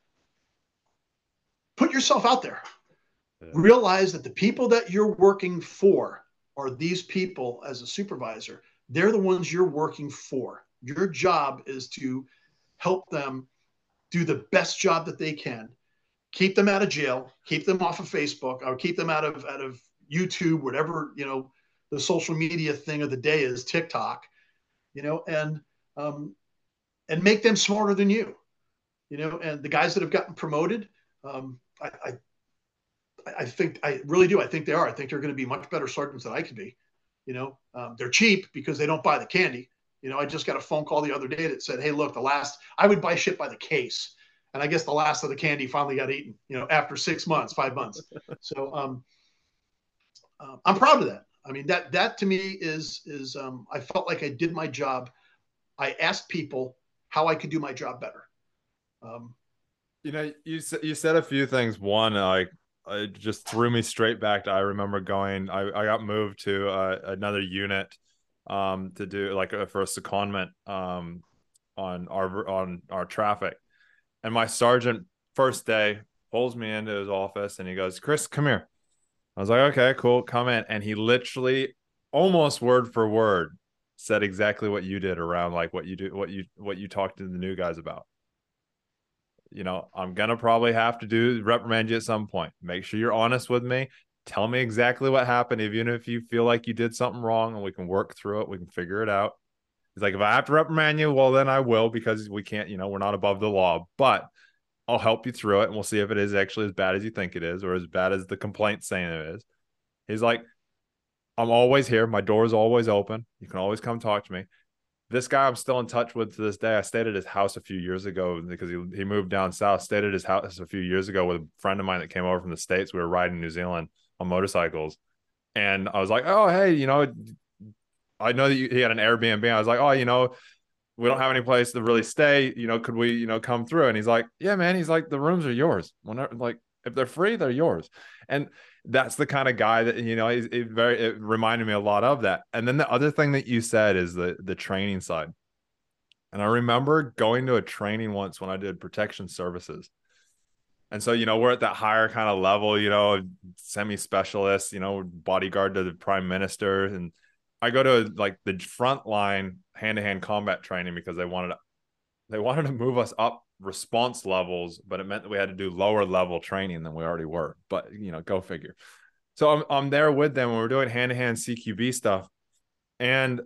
Put yourself out there. Yeah. Realize that the people that you're working for are these people as a supervisor. They're the ones you're working for. Your job is to help them do the best job that they can. Keep them out of jail, keep them off of Facebook, or keep them out of, out of YouTube, whatever, you know, the social media thing of the day is, TikTok, you know, and, um, and make them smarter than you, you know, and the guys that have gotten promoted, um, I, I, I think, I really do. I think they are. I think they're going to be much better sergeants than I could be. You know, um, they're cheap because they don't buy the candy. You know, I just got a phone call the other day that said, hey, look, the last, I would buy shit by the case. And I guess the last of the candy finally got eaten, you know, after six months, five months. So um, uh, I'm proud of that. I mean, that, that to me is, is um, I felt like I did my job. I asked people how I could do my job better. Um, You know, you you said a few things. One, like it just threw me straight back to I remember going. I, I got moved to uh, another unit um, to do like a, for a secondment um, on our on our traffic, and my sergeant first day pulls me into his office and he goes, "Chris, come here." I was like, "Okay, cool, come in." And he literally, almost word for word, said exactly what you did around like what you do, what you what you talked to the new guys about. You know, I'm gonna probably have to do reprimand you at some point. Make sure you're honest with me. Tell me exactly what happened, even if you feel like you did something wrong, and we can work through it. We can figure it out. It's like if I have to reprimand you, well, then I will, because we can't, you know, we're not above the law. But I'll help you through it, and we'll see if it is actually as bad as you think it is, or as bad as the complaint's saying it is. He's like, I'm always here. My door is always open. You can always come talk to me. This guy I'm still in touch with to this day. I stayed at his house a few years ago because he, he moved down south. Stayed at his house a few years ago with a friend of mine that came over from the States. We were riding New Zealand on motorcycles. And I was like, oh, hey, you know, I know that you, he had an Airbnb. I was like, oh, you know, we don't have any place to really stay. You know, could we, you know, come through? And he's like, yeah, man. He's like, the rooms are yours. Whenever, like, if they're free, they're yours. And that's the kind of guy that, you know, he's it very, it reminded me a lot of that. And then the other thing that you said is the, the training side. And I remember going to a training once when I did protection services. And so, you know, we're at that higher kind of level, you know, semi-specialist, you know, bodyguard to the prime minister. And I go to like the front line hand-to-hand combat training because they wanted to, they wanted to move us up response levels, but it meant that we had to do lower level training than we already were. But, you know, go figure. So I'm, I'm there with them when we're doing hand-to-hand C Q B stuff. And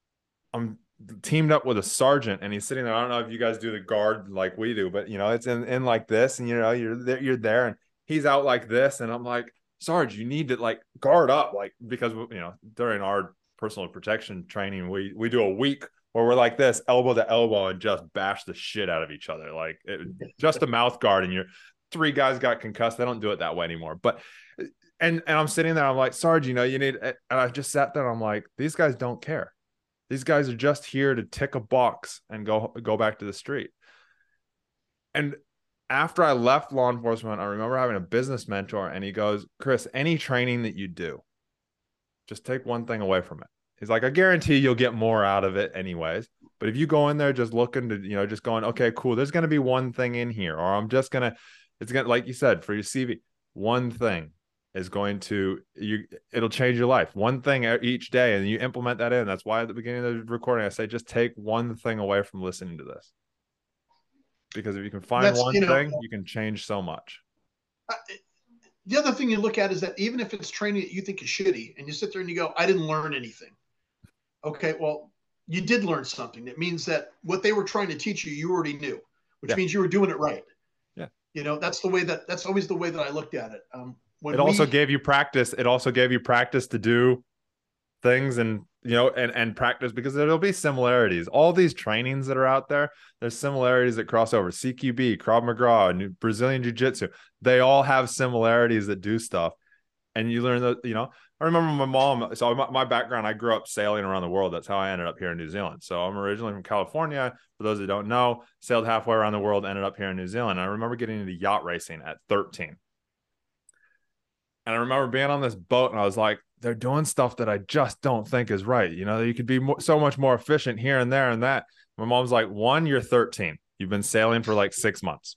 I'm teamed up with a sergeant, and he's sitting there. I don't know if you guys do the guard like we do, but you know, it's in, in like this, and you know, you're there, you're there, and he's out like this, and I'm like, Sarge, you need to like guard up, like, because you know, during our personal protection training, we we do a week where we're like this, elbow to elbow, and just bash the shit out of each other, like it, just a mouth guard, and you're three guys got concussed. They don't do it that way anymore, but. And and I'm sitting there, I'm like, Sarge, you know, you need, and I just sat there, I'm like, these guys don't care. These guys are just here to tick a box and go go back to the street. And after I left law enforcement, I remember having a business mentor, and he goes, Chris, any training that you do, just take one thing away from it. He's like, I guarantee you'll get more out of it anyways. But if you go in there just looking to, you know, just going, okay, cool, there's going to be one thing in here, or I'm just going to, it's going to, like you said, for your C V, one thing is going to, you it'll change your life, one thing each day, and you implement that in. That's why at the beginning of the recording I say, just take one thing away from listening to this, because if you can find that's, one you know, thing, you can change so much. uh, the other thing you look at is that even if it's training that you think is shitty, and you sit there and you go, I didn't learn anything. Okay, well, you did learn something. That means that what they were trying to teach you, you already knew, which Yeah. means you were doing it right. Yeah. You know, that's the way that that's always the way that I looked at it. Um, when it also we, gave you practice. It also gave you practice to do things, and you know, and and practice, because there'll be similarities. All these trainings that are out there, there's similarities that cross over. C Q B, Krav Maga, and Brazilian Jiu-Jitsu, they all have similarities that do stuff. And you learn that, you know, I remember my mom, so my, my background, I grew up sailing around the world. That's how I ended up here in New Zealand. So I'm originally from California. For those that don't know, sailed halfway around the world, ended up here in New Zealand. And I remember getting into yacht racing at thirteen. And I remember being on this boat, and I was like, they're doing stuff that I just don't think is right. You know, you could be more, so much more efficient here and there and that. My mom's like, one, you're thirteen. You've been sailing for like six months.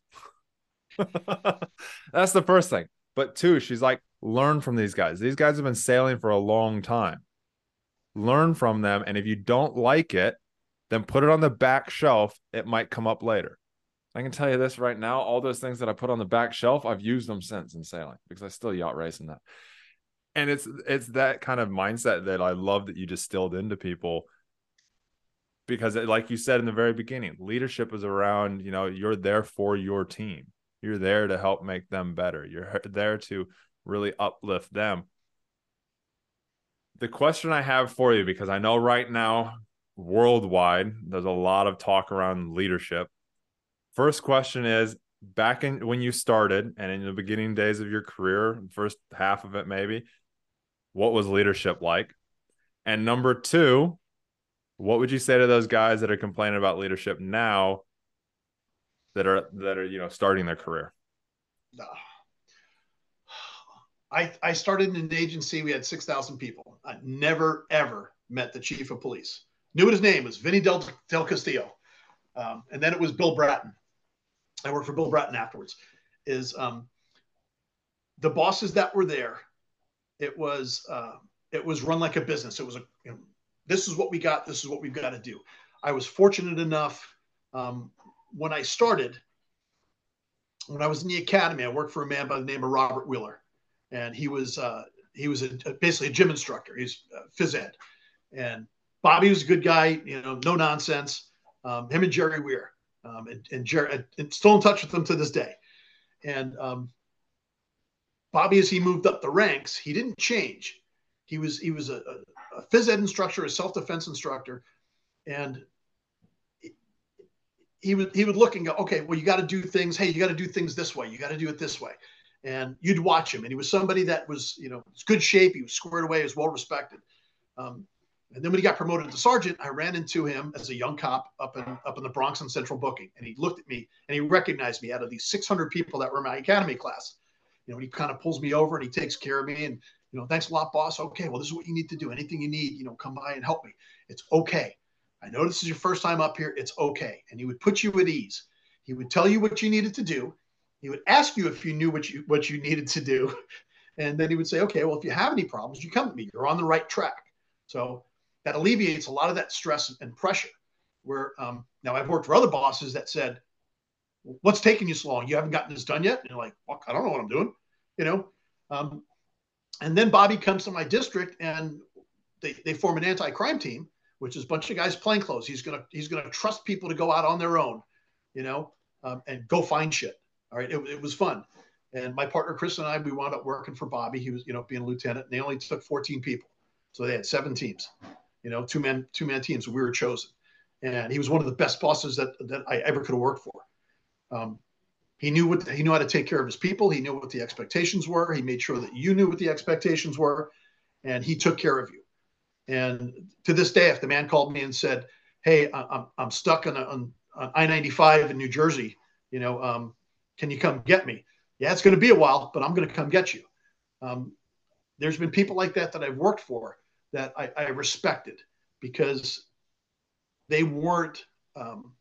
That's the first thing. But two, she's like, learn from these guys. These guys have been sailing for a long time. Learn from them. And if you don't like it, then put it on the back shelf. It might come up later. I can tell you this right now, all those things that I put on the back shelf, I've used them since in sailing, because I still yacht race in that. And it's it's that kind of mindset that I love that you distilled into people, because it, like you said in the very beginning, leadership is around, you know, you're there for your team. You're there to help make them better. You're there to really uplift them. The question I have for you, because I know right now worldwide. There's a lot of talk around leadership. First question is, back in when you started and in the beginning days of your career, first half of it maybe, what was leadership like? And number two, what would you say to those guys that are complaining about leadership now that are that are, you know, starting their career? I, I started in an agency. We had six thousand people. I never, ever met the chief of police. Knew what his name was, Vinny Del, Del Castillo. Um, and then it was Bill Bratton. I worked for Bill Bratton afterwards. Is um, the bosses that were there, it was uh, it was run like a business. It was a, you know, this is what we got. This is what we've got to do. I was fortunate enough um, when I started, when I was in the academy, I worked for a man by the name of Robert Wheeler, and he was uh, he was a, basically a gym instructor. He's uh, phys ed, and Bobby was a good guy, you know, no nonsense. Um, him and Jerry Weir, um, and, and Jerry, and still in touch with them to this day. And um, Bobby, as he moved up the ranks, he didn't change. He was he was a, a phys ed instructor, a self defense instructor, and he would he would look and go, okay, well, you got to do things. Hey, you got to do things this way. You got to do it this way. And you'd watch him, and he was somebody that was, you know, was good shape. He was squared away, he was well respected. Um, and then when he got promoted to sergeant, I ran into him as a young cop up in up in the Bronx on Central Booking, and he looked at me and he recognized me out of these six hundred people that were in my academy class. You know, he kind of pulls me over and he takes care of me, and, you know, thanks a lot, boss. Okay, well, this is what you need to do. Anything you need, you know, come by and help me. It's okay. I know this is your first time up here. It's okay. And he would put you at ease. He would tell you what you needed to do. He would ask you if you knew what you what you needed to do. And then he would say, okay, well, if you have any problems, you come to me. You're on the right track. So that alleviates a lot of that stress and pressure. Where um, now I've worked for other bosses that said, what's taking you so long? You haven't gotten this done yet? And you're like, well, I don't know what I'm doing, you know? Um, and then Bobby comes to my district and they, they form an anti-crime team, which is a bunch of guys plainclothes. He's gonna he's gonna trust people to go out on their own, you know, um, and go find shit. All right, it, it was fun. And my partner Chris and I, we wound up working for Bobby. He was, you know, being a lieutenant. And they only took fourteen people, so they had seven teams, you know, two man two man teams. We were chosen, and he was one of the best bosses that that I ever could have worked for. Um, he knew what he knew how to take care of his people. He knew what the expectations were. He made sure that you knew what the expectations were, and he took care of you. And to this day, if the man called me and said, "Hey, I'm I'm stuck on, on, on I ninety-five in New Jersey, you know, um, can you come get me?" Yeah, it's going to be a while, but I'm going to come get you. Um, there's been people like that that I've worked for that I, I respected because they weren't um,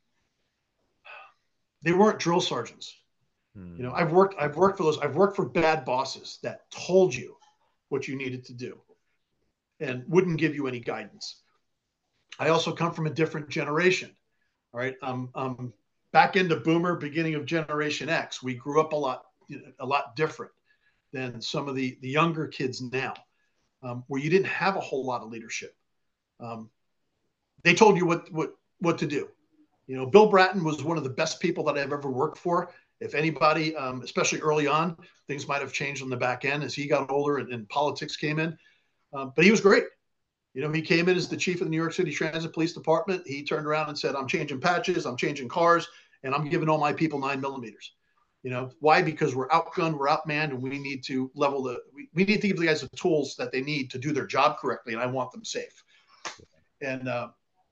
they weren't drill sergeants. Hmm. You know, I've worked I've worked for those. I've worked for bad bosses that told you what you needed to do and wouldn't give you any guidance. I also come from a different generation. All right. Um, um, back into boomer, beginning of Generation X, we grew up a lot, a lot different than some of the, the younger kids now, um, where you didn't have a whole lot of leadership. Um, they told you what, what, what to do. You know, Bill Bratton was one of the best people that I've ever worked for. If anybody, um, especially early on, things might have changed on the back end as he got older and, and politics came in. Um, but he was great. You know, he came in as the chief of the New York City Transit Police Department. He turned around and said, I'm changing patches, I'm changing cars, and I'm giving all my people nine millimeters. You know, why? Because we're outgunned, we're outmanned, and we need to level the, we, we need to give the guys the tools that they need to do their job correctly, and I want them safe. And uh,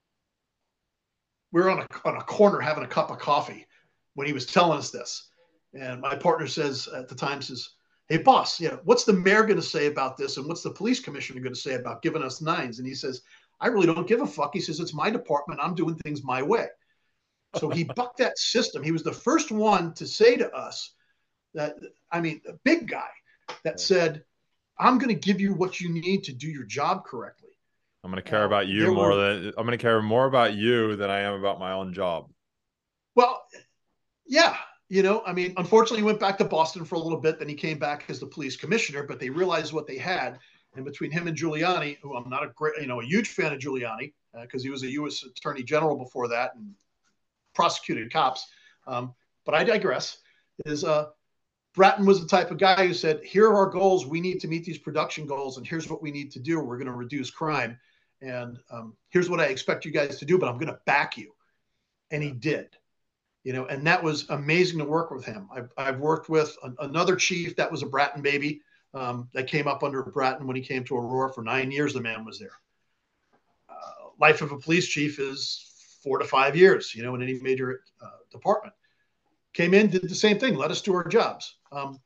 we were on a, on a corner having a cup of coffee when he was telling us this. And my partner says at the time, says, hey, boss, yeah, what's the mayor going to say about this? And what's the police commissioner going to say about giving us nines? And he says, I really don't give a fuck. He says, it's my department. I'm doing things my way. So he bucked that system. He was the first one to say to us that, I mean, a big guy that said, I'm going to give you what you need to do your job correctly. I'm going to care uh, about you more were, than I'm going to care more about you than I am about my own job. Well, yeah. You know, I mean, unfortunately, he went back to Boston for a little bit. Then he came back as the police commissioner, but they realized what they had. And between him and Giuliani, who I'm not a great, you know, a huge fan of Giuliani, because uh, he was a U S attorney general before that and prosecuted cops. Um, but I digress. Is uh, Bratton was the type of guy who said, here are our goals. We need to meet these production goals. And here's what we need to do. We're going to reduce crime. And um, here's what I expect you guys to do, but I'm going to back you. And he did, you know, and that was amazing to work with him. I've, I've worked with an, another chief that was a Bratton baby um, that came up under Bratton when he came to Aurora. For nine years, the man was there. Uh, life of a police chief is four to five years, you know, in any major uh, department. Came in, did the same thing, let us do our jobs. Um,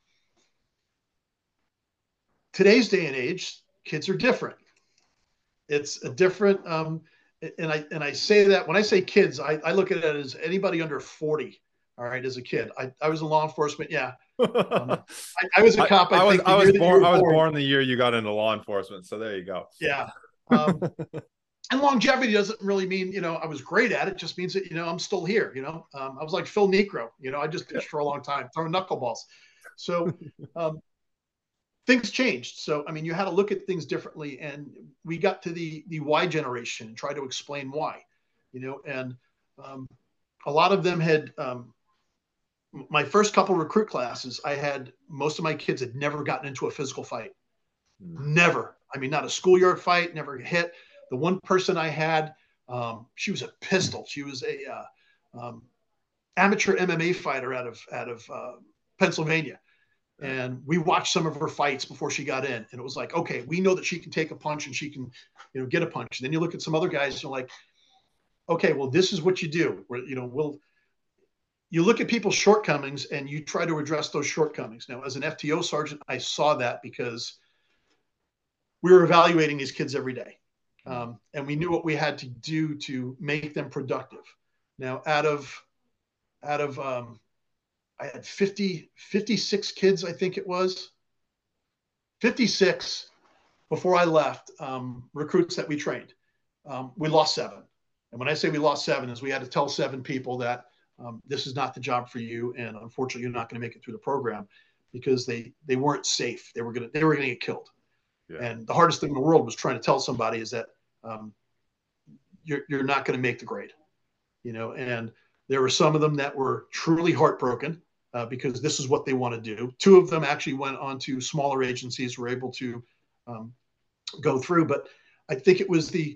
today's day and age, kids are different. It's a different, um, and I and I say that when I say kids, I, I look at it as anybody under forty. All right, as a kid, I, I was in law enforcement. Yeah, um, I, I was a cop. I, I, I was think I was born I was born. born the year you got into law enforcement. So there you go. Yeah, um, and longevity doesn't really mean you know I was great at it. It just means that you know I'm still here. You know, um, I was like Phil Necro. You know, I just pitched for a long time, throwing knuckleballs. So. Um, Things changed. So, I mean, you had to look at things differently. And we got to the the Y generation and try to explain why, you know, and um, a lot of them had, um, my first couple recruit classes, I had, most of my kids had never gotten into a physical fight. Mm. Never. I mean, not a schoolyard fight, never hit. The one person I had, um, she was a pistol. She was a uh, um, amateur M M A fighter out of, out of uh, Pennsylvania. And we watched some of her fights before she got in. And it was like, okay, we know that she can take a punch and she can, you know, get a punch. And then you look at some other guys and you're like, okay, well, this is what you do. Where, you know, we'll, you look at people's shortcomings and you try to address those shortcomings. Now, as an F T O sergeant, I saw that because we were evaluating these kids every day. Um, and we knew what we had to do to make them productive. Now, out of, out of, um, I had fifty, fifty-six kids, I think it was. fifty-six before I left, um, recruits that we trained. Um, we lost seven. And when I say we lost seven is we had to tell seven people that um, this is not the job for you. And unfortunately, you're not going to make it through the program because they, they weren't safe. They were going to, they were going to get killed. Yeah. And the hardest thing in the world was trying to tell somebody is that um, you're, you're not going to make the grade, you know, and there were some of them that were truly heartbroken uh, because this is what they want to do. Two of them actually went on to smaller agencies, were able to um, go through. But I think it was the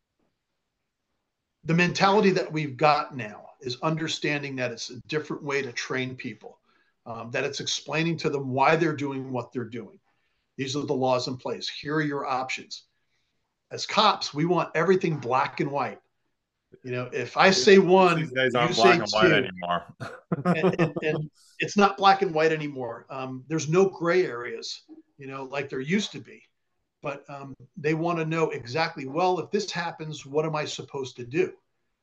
the mentality that we've got now is understanding that it's a different way to train people, um, that it's explaining to them why they're doing what they're doing. These are the laws in place. Here are your options. As cops, we want everything black and white. You know, if I say one, these days aren't you black say and white two. anymore. and, and, and it's not black and white anymore. Um, there's no gray areas, you know, like there used to be. But um, they want to know exactly, well, if this happens, what am I supposed to do?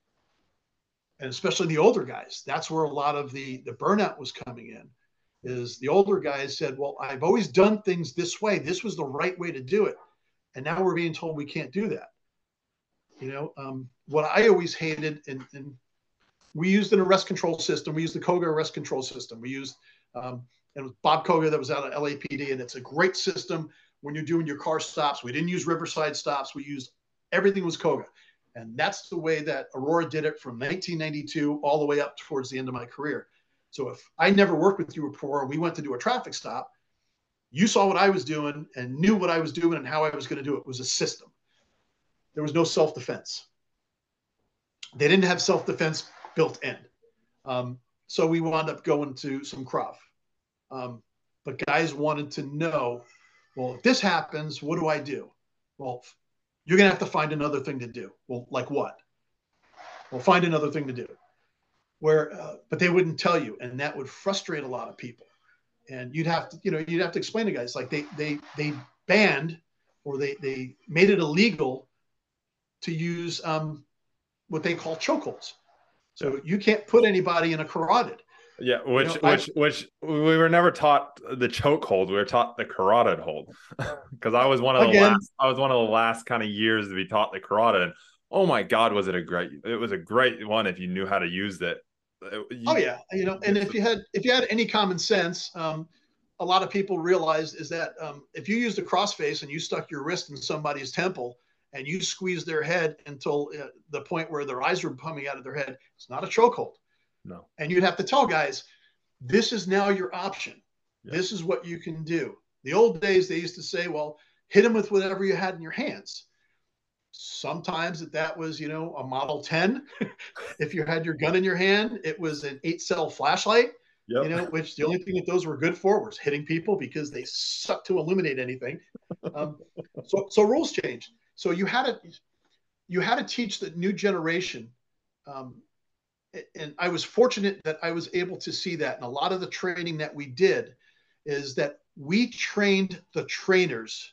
And especially the older guys, that's where a lot of the, the burnout was coming in, is the older guys said, well, I've always done things this way. This was the right way to do it. And now we're being told we can't do that. You know, um, what I always hated, and, and we used an arrest control system. We used the Koga arrest control system. We used, um, and it was Bob Koga that was out of L A P D, and it's a great system when you're doing your car stops. We didn't use Riverside stops. We used, everything was Koga. And that's the way that Aurora did it from nineteen ninety-two all the way up towards the end of my career. So if I never worked with you before and we went to do a traffic stop, you saw what I was doing and knew what I was doing and how I was going to do it. It was a system. There was no self-defense. They didn't have self-defense built in. Um, so we wound up going to some Krav. Um, but guys wanted to know, well, if this happens, what do I do? Well, you're going to have to find another thing to do. Well, like what? Well, find another thing to do. Where, uh, but they wouldn't tell you. And that would frustrate a lot of people. And you'd have to, you know, you'd have to explain to guys, like they, they, they banned, or they, they made it illegal to use um, what they call chokeholds. So you can't put anybody in a carotid. Yeah, which you know, which I, which we were never taught the chokehold. We were taught the carotid hold. Because I was one of the again, last. I was one of the last kind of years to be taught the carotid. Oh my God, was it a great? It was a great one if you knew how to use it. You, oh yeah, you know, and if you had if you had any common sense, um, a lot of people realized is that um, if you used a crossface and you stuck your wrist in somebody's temple and you squeeze their head until uh, the point where their eyes are coming out of their head, it's not a chokehold. No. And you'd have to tell guys, this is now your option. Yeah. This is what you can do. The old days, they used to say, well, hit them with whatever you had in your hands. Sometimes that that was, you know, a Model ten. If you had your gun in your hand, it was an eight cell flashlight, you Yep. know, which the only thing that those were good for was hitting people because they suck to illuminate anything. Um, so, so rules changed. So you had to, you had to teach the new generation. Um, and I was fortunate that I was able to see that. And a lot of the training that we did is that we trained the trainers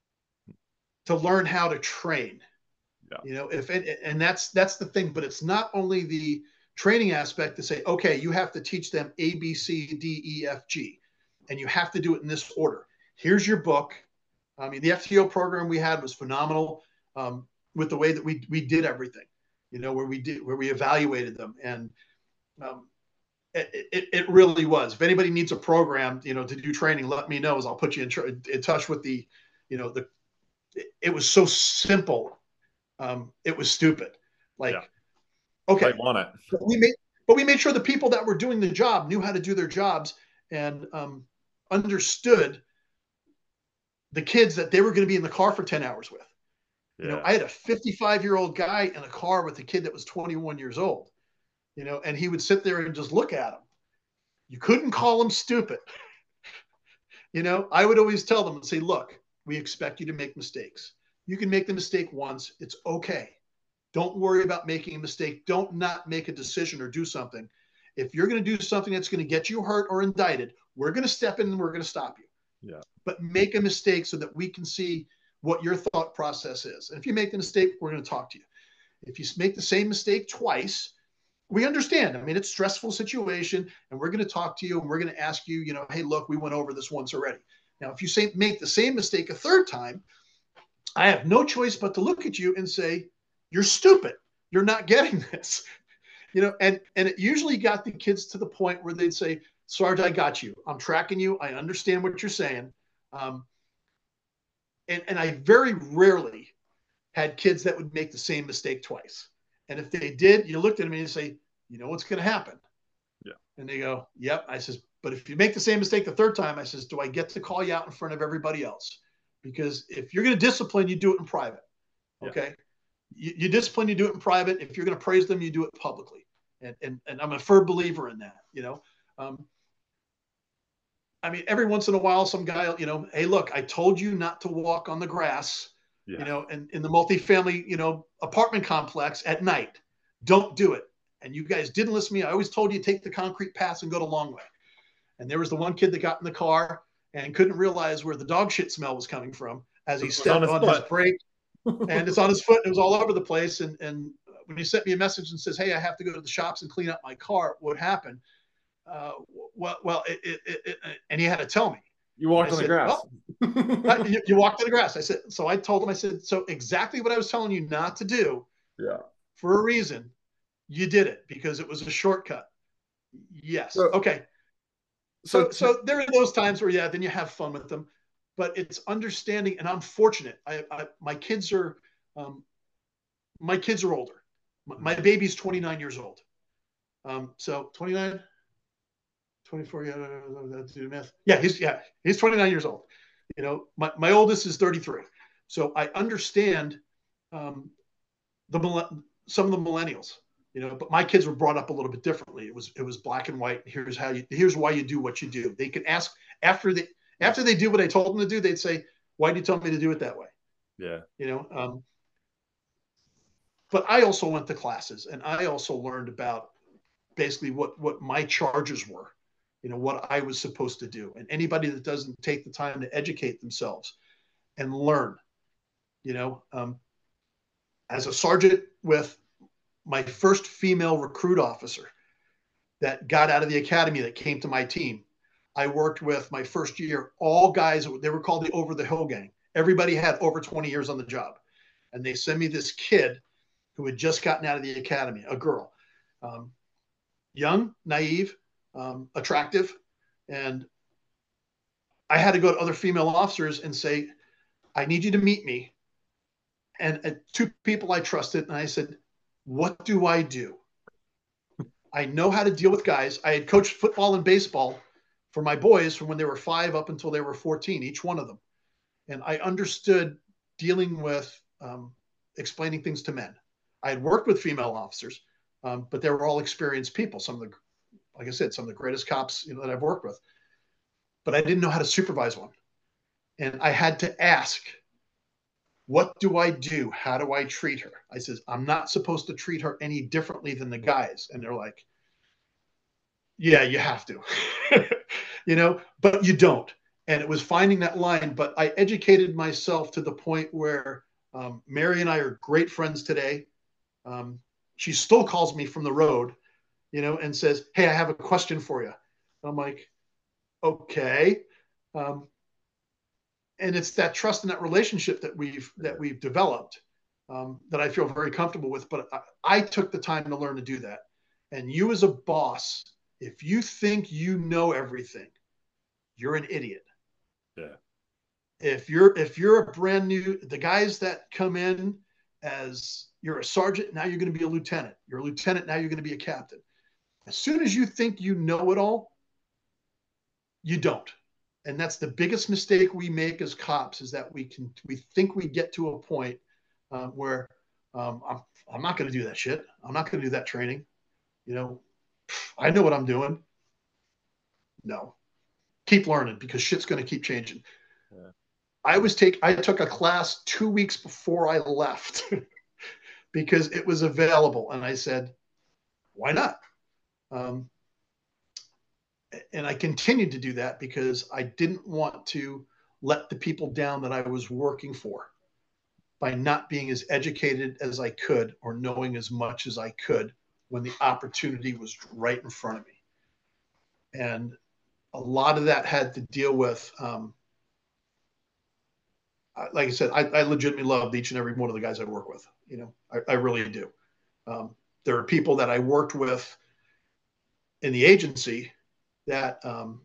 to learn how to train. Yeah. You know, if it, and that's that's the thing, but it's not only the training aspect to say, okay, you have to teach them A, B, C, D, E, F, G, and you have to do it in this order. Here's your book. I mean, the F T O program we had was phenomenal, um, with the way that we we did everything. You know, where we did where we evaluated them, and um, it, it, it really was. If anybody needs a program, you know, to do training, let me know. As I'll put you in, tr- in touch with the, you know, the. It, it was so simple. Um, it was stupid. Like, Yeah. okay, I want it. but we made, but we made sure the people that were doing the job knew how to do their jobs and um, understood the kids that they were going to be in the car for ten hours with. You know, Yeah. I had a fifty-five year old guy in a car with a kid that was twenty-one years old, you know, and he would sit there and just look at him. You couldn't call him stupid. You know, I would always tell them and say, look, we expect you to make mistakes. You can make the mistake once. It's okay. Don't worry about making a mistake. Don't not make a decision or do something. If you're going to do something that's going to get you hurt or indicted, we're going to step in and we're going to stop you. Yeah. But make a mistake so that we can see what your thought process is. And if you make the mistake, we're going to talk to you. If you make the same mistake twice, we understand. I mean, it's a stressful situation, and we're going to talk to you, and we're going to ask you, you know, hey, look, we went over this once already. Now, if you say make the same mistake a third time, I have no choice but to look at you and say, you're stupid. You're not getting this. You know, and and it usually got the kids to the point where they'd say, Sarge, I got you. I'm tracking you. I understand what you're saying. Um, and, and I very rarely had kids that would make the same mistake twice. And if they did, you looked at them and you say, you know what's going to happen? Yeah. And they go, yep. I says, but if you make the same mistake the third time, I says, do I get to call you out in front of everybody else? Because if you're going to discipline, you do it in private. Okay. Yeah. You, you discipline, you do it in private. If you're going to praise them, you do it publicly. And, and, and I'm a firm believer in that, you know. Um, I mean, every once in a while, some guy, you know, hey, look, I told you not to walk on the grass, Yeah. you know, and in the multifamily, you know, apartment complex at night. Don't do it. And you guys didn't listen to me. I always told you take the concrete paths and go the long way. And there was the one kid that got in the car and couldn't realize where the dog shit smell was coming from as he stepped on, on his brake, and it's on his foot. And it was all over the place. And, and when he sent me a message and says, hey, I have to go to the shops and clean up my car, what happened? Uh, well, well, it, it, it, it, and he had to tell me. You walked on said, the grass. Well, you, you walked on the grass. I said, so I told him, I said, so exactly what I was telling you not to do. Yeah. For a reason, you did it because it was a shortcut. Yes. So, okay. So, so, so there are those times where, yeah, then you have fun with them, but it's understanding. And I'm fortunate. I, I my kids are, um, my kids are older. My, my baby's twenty-nine years old. Um, so twenty-nine, twenty-four, yeah, that's do math. Yeah, he's yeah, he's twenty-nine years old. You know, my, my oldest is thirty-three. So I understand um, the some of the millennials, you know, but my kids were brought up a little bit differently. It was it was black and white. Here's how you here's why you do what you do. They could ask after they after they do what I told them to do, they'd say, why do you tell me to do it that way? Yeah. You know, um, but I also went to classes and I also learned about basically what what my charges were, you know, what I was supposed to do. And anybody that doesn't take the time to educate themselves and learn, you know, um, as a sergeant with my first female recruit officer that got out of the academy that came to my team, I worked with my first year, all guys, they were called the Over the Hill Gang. Everybody had over twenty years on the job. And they sent me this kid who had just gotten out of the academy, a girl, um, young, naive, um, attractive. And I had to go to other female officers and say, I need you to meet me. And uh, two people I trusted. And I said, what do I do? I know how to deal with guys. I had coached football and baseball for my boys from when they were five up until they were fourteen, each one of them. And I understood dealing with um, explaining things to men. I had worked with female officers, um, but they were all experienced people. Some of the, like I said, some of the greatest cops, you know, that I've worked with. But I didn't know how to supervise one. And I had to ask, what do I do? How do I treat her? I says, I'm not supposed to treat her any differently than the guys. And they're like, yeah, you have to, you know, but you don't. And it was finding that line. But I educated myself to the point where um, Mary and I are great friends today. Um, she still calls me from the road, you know, and says, hey, I have a question for you. I'm like, okay. Um, and it's that trust and that relationship that we've that we've developed um, that I feel very comfortable with. But I, I took the time to learn to do that. And you as a boss, if you think you know everything, you're an idiot. Yeah. If you're if you're a brand new, the guys that come in as you're a sergeant, now you're going to be a lieutenant. You're a lieutenant, now you're going to be a captain. As soon as you think you know it all, you don't. And that's the biggest mistake we make as cops, is that we can we think we get to a point um, where um, I'm I'm not going to do that shit. I'm not going to do that training. You know, I know what I'm doing. No, keep learning, because shit's going to keep changing. Yeah. I was take I took a class two weeks before I left because it was available, and I said, why not? Um, and I continued to do that because I didn't want to let the people down that I was working for by not being as educated as I could or knowing as much as I could when the opportunity was right in front of me. And a lot of that had to deal with, um, like I said, I, I legitimately love each and every one of the guys I work with. You know, I, I really do. Um, there are people that I worked with in the agency that um,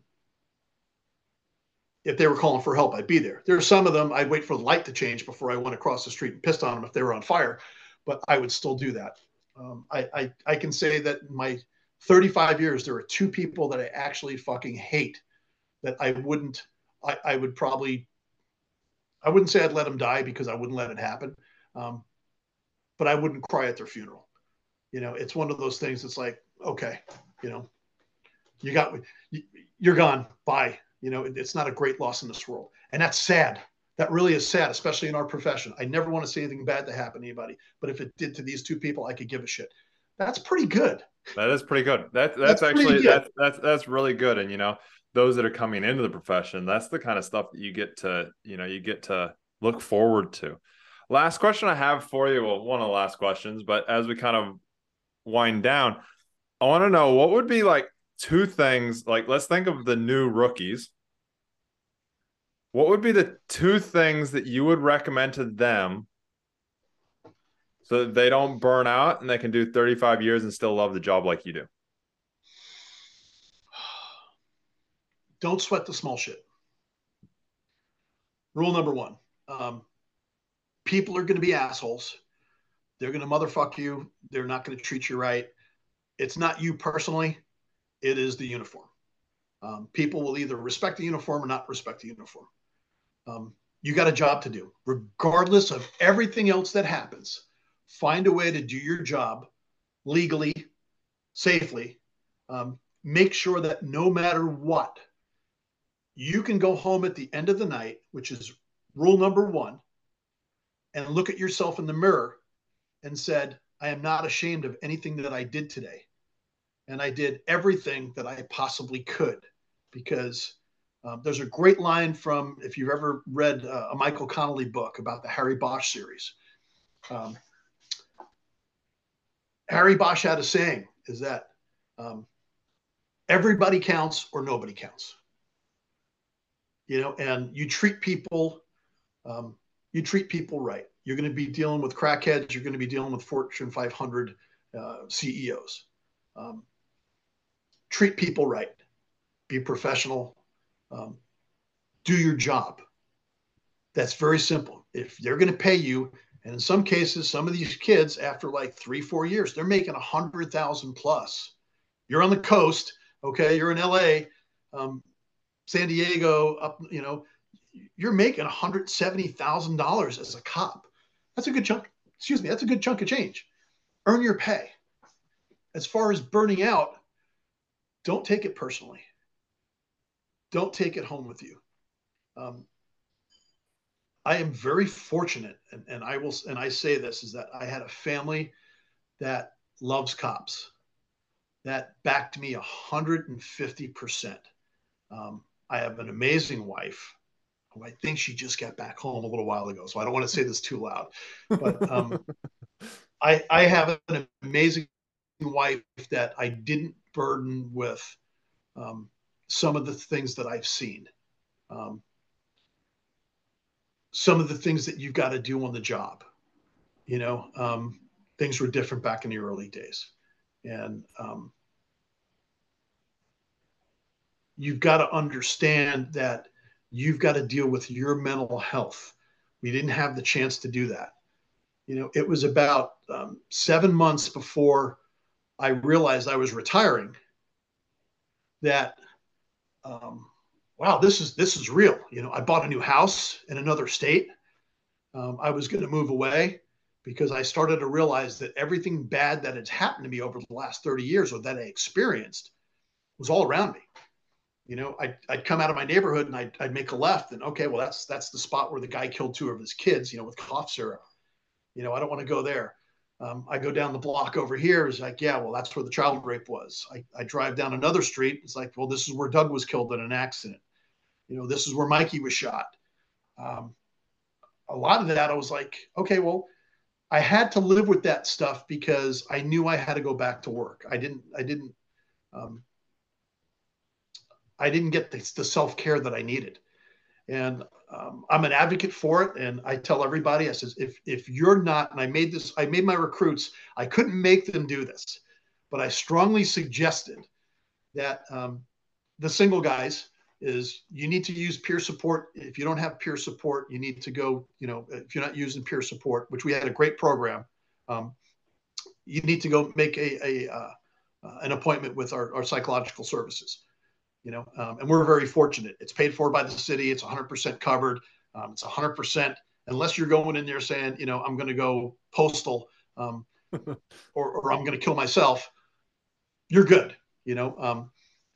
if they were calling for help, I'd be there. There are some of them I'd wait for the light to change before I went across the street and pissed on them if they were on fire, but I would still do that. Um, I, I, I can say that in my thirty-five years, there are two people that I actually fucking hate that I wouldn't, I, I would probably, I wouldn't say I'd let them die because I wouldn't let it happen. Um, but I wouldn't cry at their funeral. You know, it's one of those things that's like, okay, you know, you got, you're gone. Bye. You know, it's not a great loss in this world. And that's sad. That really is sad, especially in our profession. I never want to see anything bad to happen to anybody. But if it did to these two people, I could give a shit. That's pretty good. That is pretty good. That, that's, that's actually, that's, that's, that's really good. And, you know, those that are coming into the profession, that's the kind of stuff that you get to, you know, you get to look forward to. Last question I have for you. Well, one of the last questions, but as we kind of wind down, I want to know what would be like two things, like let's think of the new rookies. What would be the two things that you would recommend to them so that they don't burn out and they can do thirty-five years and still love the job like you do? Don't sweat the small shit. Rule number one. Um, people are going to be assholes. They're going to motherfuck you. They're not going to treat you right. It's not you personally. It is the uniform. Um, people will either respect the uniform or not respect the uniform. Um, you got a job to do. Regardless of everything else that happens, find a way to do your job legally, safely. Um, make sure that no matter what, you can go home at the end of the night, which is rule number one, and look at yourself in the mirror and said, I am not ashamed of anything that I did today. And I did everything that I possibly could, because um, there's a great line from, if you've ever read uh, a Michael Connelly book about the Harry Bosch series. Um, Harry Bosch had a saying, is that um, everybody counts or nobody counts. You know, and you treat people, um, you treat people right. You're going to be dealing with crackheads. You're going to be dealing with Fortune five hundred uh, C E Os. Um, treat people right. Be professional. Um, do your job. That's very simple. If they're going to pay you, and in some cases, some of these kids, after like three, four years, they're making a hundred thousand plus. You're on the coast, okay? You're in L A, um, San Diego, up, you know, you're making one hundred seventy thousand dollars as a cop. That's a good chunk. excuse me, that's a good chunk of change. Earn your pay. As far as burning out, don't take it personally. Don't take it home with you. Um, I am very fortunate, and, and I will, and I say this is that I had a family that loves cops, that backed me one hundred fifty percent. Um, I have an amazing wife who I think she just got back home a little while ago, so I don't want to say this too loud, but um, I, I have an amazing wife that I didn't burden with um, some of the things that I've seen. Um, some of the things that you've got to do on the job. You know, um, things were different back in the early days. And um, you've got to understand that you've got to deal with your mental health. We didn't have the chance to do that. You know, it was about um, seven months before I realized I was retiring that, um, wow, this is this is real. You know, I bought a new house in another state. Um, I was going to move away because I started to realize that everything bad that had happened to me over the last thirty years or that I experienced was all around me. You know, I'd, I'd come out of my neighborhood and I'd, I'd make a left and, okay, well, that's that's the spot where the guy killed two of his kids, you know, with cough syrup. You know, I don't want to go there. Um, I go down the block over here. It's like, yeah, well, that's where the child rape was. I, I drive down another street. It's like, well, this is where Doug was killed in an accident. You know, this is where Mikey was shot. Um, a lot of that, I was like, okay, well, I had to live with that stuff because I knew I had to go back to work. I didn't, I didn't, um, I didn't get the, the self-care that I needed. And um, I'm an advocate for it. And I tell everybody, I says, if, if you're not, and I made this, I made my recruits, I couldn't make them do this, but I strongly suggested that um, the single guys is you need to use peer support. If you don't have peer support, you need to go, you know, if you're not using peer support, which we had a great program, um, you need to go make a, a uh, uh, an appointment with our, our psychological services. You know, um, and we're very fortunate. It's paid for by the city. It's one hundred percent covered. Um, it's one hundred percent unless you're going in there saying, you know, I'm going to go postal um, or, or I'm going to kill myself. You're good. You know, um,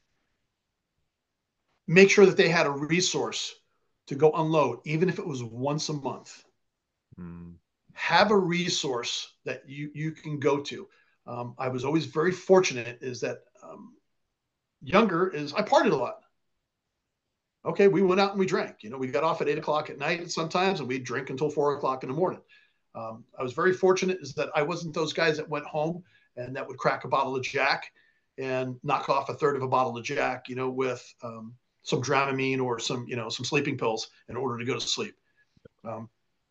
make sure that they had a resource to go unload, even if it was once a month. Mm. Have a resource that you you can go to. Um, I was always very fortunate is that um, younger is I partied a lot. Okay, we went out and we drank. You know, we got off at eight o'clock at night sometimes, and we'd drink until four o'clock in the morning. Um, I was very fortunate is that I wasn't those guys that went home and that would crack a bottle of Jack and knock off a third of a bottle of Jack, you know, with um, some Dramamine or some, you know, some sleeping pills in order to go to sleep. Um,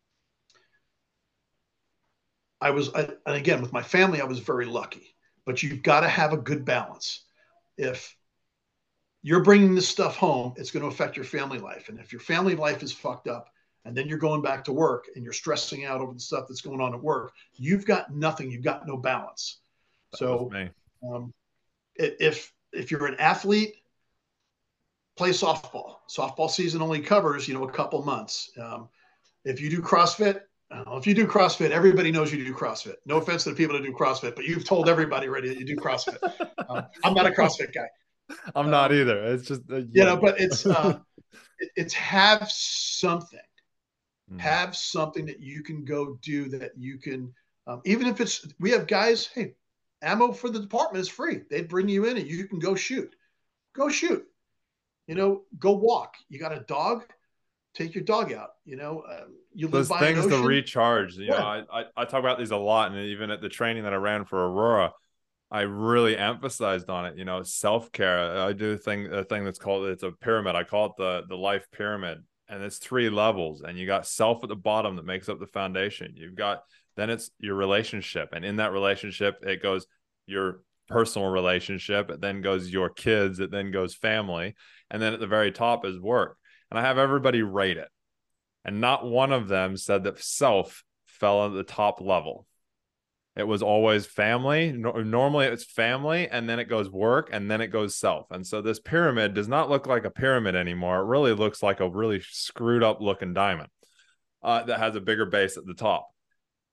I was, I, and again, with my family, I was very lucky. But you've got to have a good balance. If you're bringing this stuff home, it's going to affect your family life. And if your family life is fucked up and then you're going back to work and you're stressing out over the stuff that's going on at work, you've got nothing. You've got no balance. That so um, if, if you're an athlete, play softball. Softball season only covers, you know, a couple months. Um, if you do CrossFit, I don't know, if you do CrossFit, everybody knows you do CrossFit. No offense to the people that do CrossFit, but you've told everybody already that you do CrossFit. Um, I'm not a CrossFit guy. I'm not um, either. It's just uh, you know, but it's uh, it, it's have something, mm. have something that you can go do that you can, um, even if it's we have guys. Hey, ammo for the department is free. They bring you in and you can go shoot, go shoot. You know, go walk. You got a dog, take your dog out. You know, um, you those live by things an ocean. To recharge. You yeah. know, I, I I talk about these a lot, and even at the training that I ran for Aurora. I really emphasized on it, you know, self-care. I do a thing, a thing that's called, it's a pyramid. I call it the, the life pyramid, and it's three levels, and you got self at the bottom that makes up the foundation. You've got, then it's your relationship. And in that relationship, it goes your personal relationship. It then goes your kids. It then goes family. And then at the very top is work. And I have everybody rate it. And not one of them said that self fell at the top level. It was always family. Normally it's family, and then it goes work, and then it goes self. And so this pyramid does not look like a pyramid anymore. It really looks like a really screwed up looking diamond uh, that has a bigger base at the top.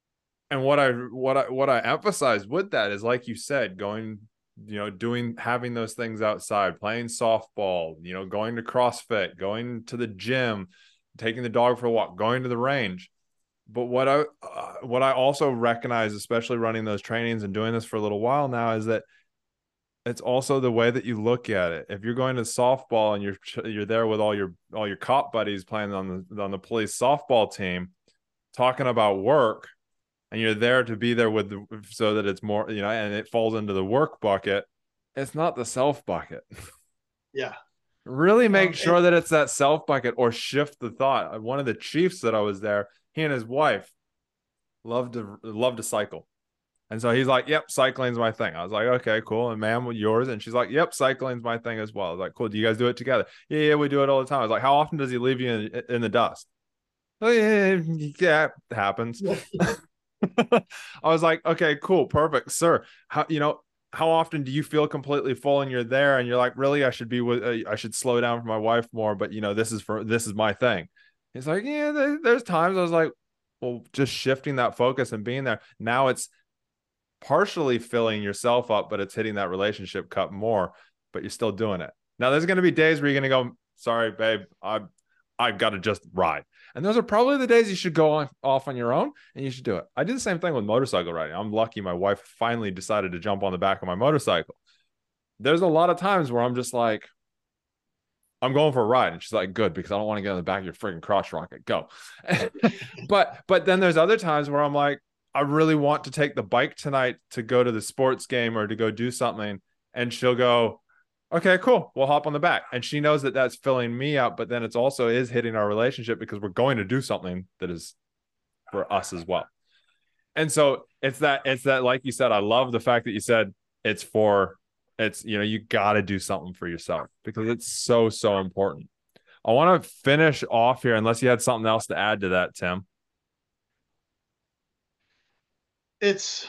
and what I what I what I emphasize with that is, like you said, going, you know, doing having those things outside, playing softball, you know, going to CrossFit, going to the gym, taking the dog for a walk, going to the range. But what I uh, what I also recognize, especially running those trainings and doing this for a little while now, is that it's also the way that you look at it. If you're going to softball and you're you're there with all your all your cop buddies playing on the on the police softball team, talking about work, and you're there to be there with the, so that it's more, you know, and it falls into the work bucket, it's not the self bucket. Yeah. Really make Um, sure and, that it's that self bucket, or shift the thought. One of the chiefs that I was there, he and his wife loved to love to cycle. And so he's like, yep, cycling's my thing. I was like, okay, cool. And ma'am, yours? And she's like, yep, cycling's my thing as well. I was like, cool. Do you guys do it together? Yeah, yeah, we do it all the time. I was like, how often does he leave you in, in the dust? Oh, yeah, yeah, it happens. I was like, okay, cool, perfect, sir. How, you know, how often do you feel completely full and you're there and you're like, really, I should be with, uh, I should slow down for my wife more, but you know, this is for, this is my thing. He's like, yeah, there, there's times. I was like, well, just shifting that focus and being there. Now it's partially filling yourself up, but it's hitting that relationship cup more, but you're still doing it. Now there's going to be days where you're going to go, sorry, babe, I, I've got to just ride. And those are probably the days you should go on, off on your own, and you should do it. I did the same thing with motorcycle riding. I'm lucky my wife finally decided to jump on the back of my motorcycle. There's a lot of times where I'm just like, I'm going for a ride. And she's like, good, because I don't want to get on the back of your freaking crotch rocket. Go. but but then there's other times where I'm like, I really want to take the bike tonight to go to the sports game or to go do something. And she'll go, okay, cool, we'll hop on the back. And she knows that that's filling me up, but then it's also is hitting our relationship because we're going to do something that is for us as well. And so it's that, it's that, like you said, I love the fact that you said it's for, it's, you know, you got to do something for yourself because it's so, so important. I want to finish off here, unless you had something else to add to that, Tim. it's,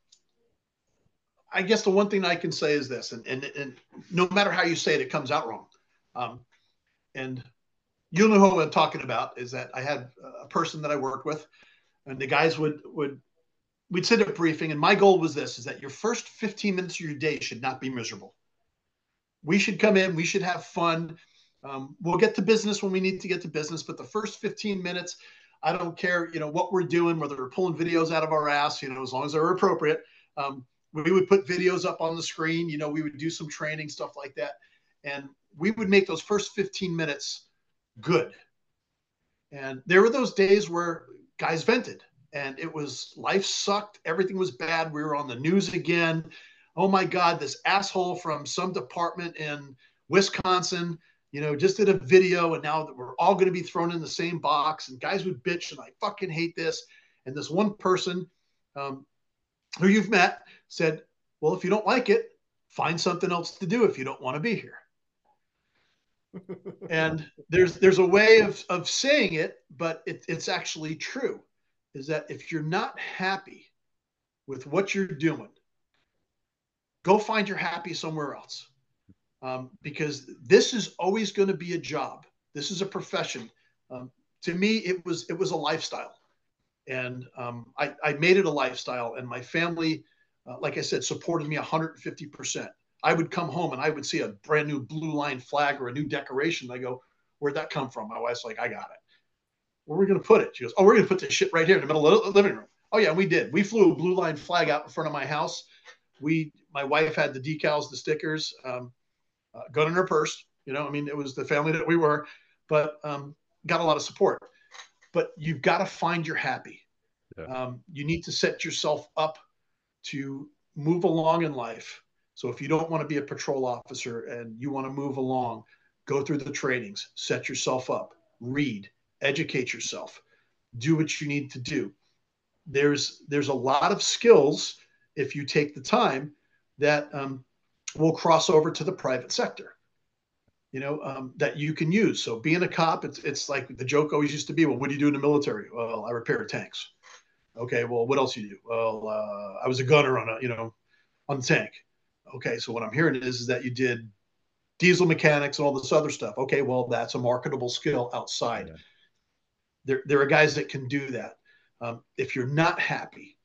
I guess the one thing I can say is this, and, and, and no matter how you say it, it comes out wrong. Um, and you'll know who I'm talking about, is that I had a person that I worked with, and the guys would, would, we'd sit at briefing. And my goal was this, is that your first fifteen minutes of your day should not be miserable. We should come in, we should have fun. Um, we'll get to business when we need to get to business, but the first fifteen minutes, I don't care, you know, what we're doing, whether we're pulling videos out of our ass, you know, as long as they're appropriate. Um, we would put videos up on the screen, you know, we would do some training, stuff like that. And we would make those first fifteen minutes good. And there were those days where guys vented and it was, life sucked. Everything was bad. We were on the news again. Oh my God, this asshole from some department in Wisconsin, you know, just did a video and now that we're all going to be thrown in the same box. And guys would bitch and I fucking hate this. And this one person um, who you've met said, well, if you don't like it, find something else to do if you don't want to be here. And there's there's a way of, of saying it, but it, it's actually true, is that if you're not happy with what you're doing, go find your happy somewhere else. Um, because this is always going to be a job. This is a profession. Um, to me, it was it was a lifestyle. And um, I, I made it a lifestyle. And my family, uh, like I said, supported me one hundred fifty percent. I would come home and I would see a brand new blue line flag or a new decoration. I go, where'd that come from? My wife's like, I got it. Where are we going to put it? She goes, oh, we're going to put this shit right here in the middle of the living room. Oh, yeah, we did. We flew a blue line flag out in front of my house. We, my wife had the decals, the stickers, um, uh, gun in her purse. You know, I mean, it was the family that we were, but um, got a lot of support. But you've got to find your happy. Yeah. Um, you need to set yourself up to move along in life. So if you don't want to be a patrol officer and you want to move along, go through the trainings, set yourself up, read, educate yourself, do what you need to do. There's there's a lot of skills, if you take the time, that um, will cross over to the private sector, you know, um, that you can use. So being a cop, it's, it's like the joke always used to be, well, what do you do in the military? Well, I repair tanks. Okay, well, what else do you do? Well, uh, I was a gunner on a, you know, on the tank. Okay, so what I'm hearing is, is that you did diesel mechanics and all this other stuff. Okay, well, that's a marketable skill outside. Yeah. There, there are guys that can do that. Um, if you're not happy,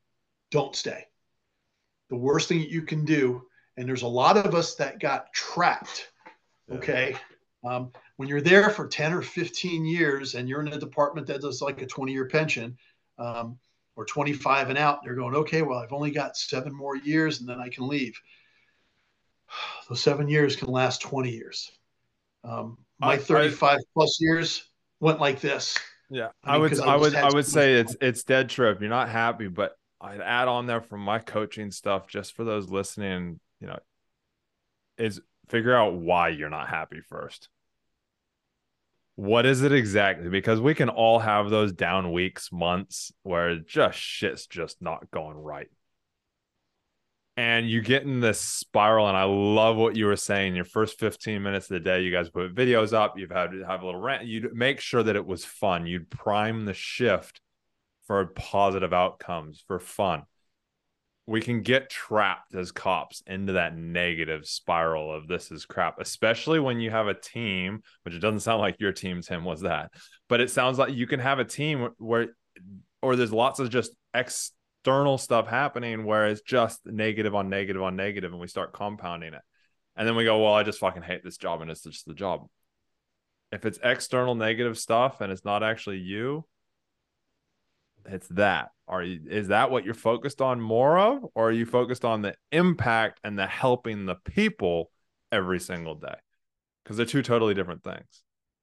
don't stay. The worst thing that you can do, and there's a lot of us that got trapped, Yeah. okay? Um, when you're there for ten or fifteen years and you're in a department that does like a twenty year pension, um, or twenty-five and out, they're going, okay, well, I've only got seven more years and then I can leave. Those seven years can last twenty years. Um, my I, I thirty-five plus years went like this. yeah, I I mean, would because I I just would had I so would much say fun. it's it's dead true if you're not happy, but I'd add on there from my coaching stuff just for those listening, you know, is figure out why you're not happy first. What is it exactly? Because we can all have those down weeks, months where just shit's just not going right. And you get in this spiral. And I love what you were saying. Your first fifteen minutes of the day, you guys put videos up, you've had to have a little rant. You'd make sure that it was fun. You'd prime the shift for positive outcomes, for fun. We can get trapped as cops into that negative spiral of this is crap, especially when you have a team, which it doesn't sound like your team, Tim, was that, but it sounds like you can have a team where, or there's lots of just external stuff happening where it's just negative on negative on negative, and we start compounding it. And then we go, well, I just fucking hate this job, and it's just the job. If it's external negative stuff and it's not actually you, it's that. Are you, is that what you're focused on more of, or are you focused on the impact and the helping the people every single day? Because they're two totally different things.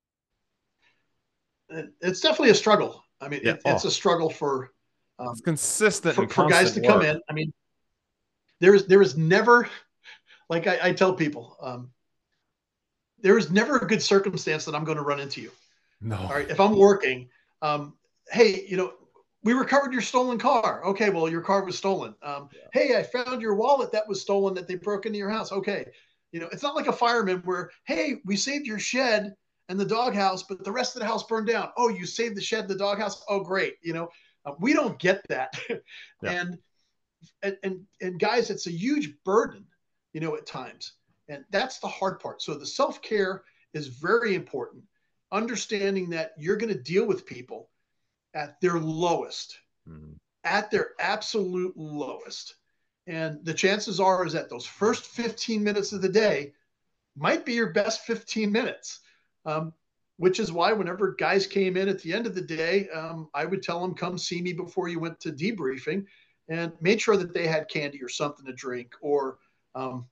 It's definitely a struggle. I mean, Yeah. it, it's Oh, a struggle for um, it's consistent for, and for guys constant to come work. in. I mean, there is there is never, like I, I tell people, um, there is never a good circumstance that I'm going to run into you. No. All right, if I'm working, um, hey, you know, we recovered your stolen car. Okay, well, your car was stolen. Um, Yeah. Hey, I found your wallet that was stolen that they broke into your house. Okay, you know, it's not like a fireman where, hey, we saved your shed and the doghouse, but the rest of the house burned down. Oh, you saved the shed, the doghouse. Oh, great. You know, uh, we don't get that, Yeah. and, and and and guys, it's a huge burden, you know, at times, and that's the hard part. So the self care is very important. Understanding that you're going to deal with people at their lowest, Mm-hmm. at their absolute lowest. And the chances are is that those first fifteen minutes of the day might be your best fifteen minutes. Um, which is why whenever guys came in at the end of the day, um, I would tell them, come see me before you went to debriefing, and made sure that they had candy or something to drink, or um,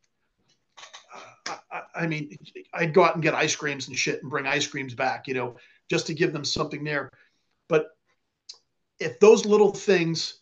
I, I mean, I'd go out and get ice creams and shit and bring ice creams back, you know, just to give them something there. But if those little things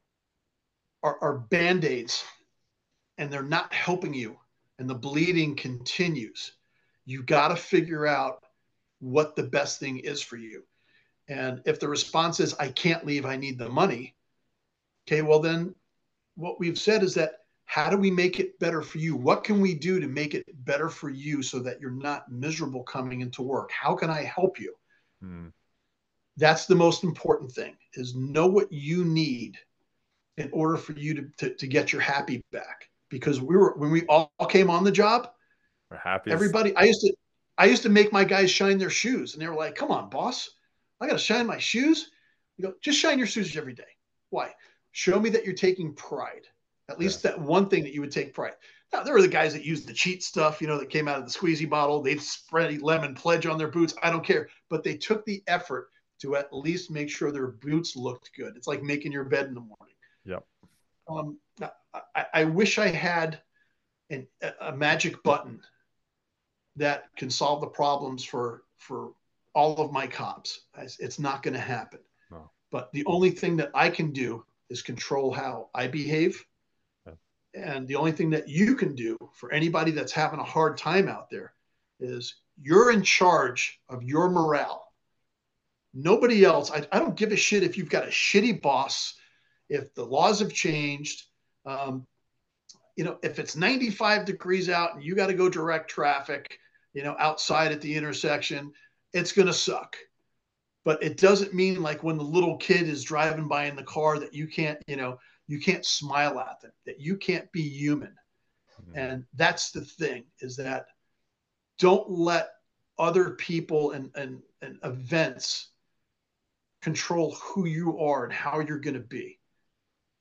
are, are band-aids and they're not helping you and the bleeding continues, you got to figure out what the best thing is for you. And if the response is, I can't leave, I need the money. Okay, well, then what we've said is that how do we make it better for you? What can we do to make it better for you so that you're not miserable coming into work? How can I help you? Mm. That's the most important thing, is know what you need in order for you to, to, to get your happy back. Because we were, when we all came on the job, We're happy as everybody, I used to, I used to make my guys shine their shoes, and they were like, come on, boss, I got to shine my shoes. You go, just shine your shoes every day. Why? Show me that you're taking pride. At least yes. that one thing that you would take pride. Now, there were the guys that used the cheat stuff, you know, that came out of the squeezy bottle. They'd spread lemon pledge on their boots. I don't care. But they took the effort to at least make sure their boots looked good. It's like making your bed in the morning. Yep. Um, I, I wish I had an, a magic button that can solve the problems for for all of my cops. It's not going to happen. No. But the only thing that I can do is control how I behave. Yeah. And the only thing that you can do for anybody that's having a hard time out there is you're in charge of your morale. Nobody else. I, I don't give a shit if you've got a shitty boss, if the laws have changed. Um, you know, if it's ninety-five degrees out and you got to go direct traffic, you know, outside at the intersection, it's going to suck. But it doesn't mean like when the little kid is driving by in the car that you can't, you know, you can't smile at them, that you can't be human. Mm-hmm. And that's the thing, is that don't let other people and, and, and events control who you are and how you're going to be.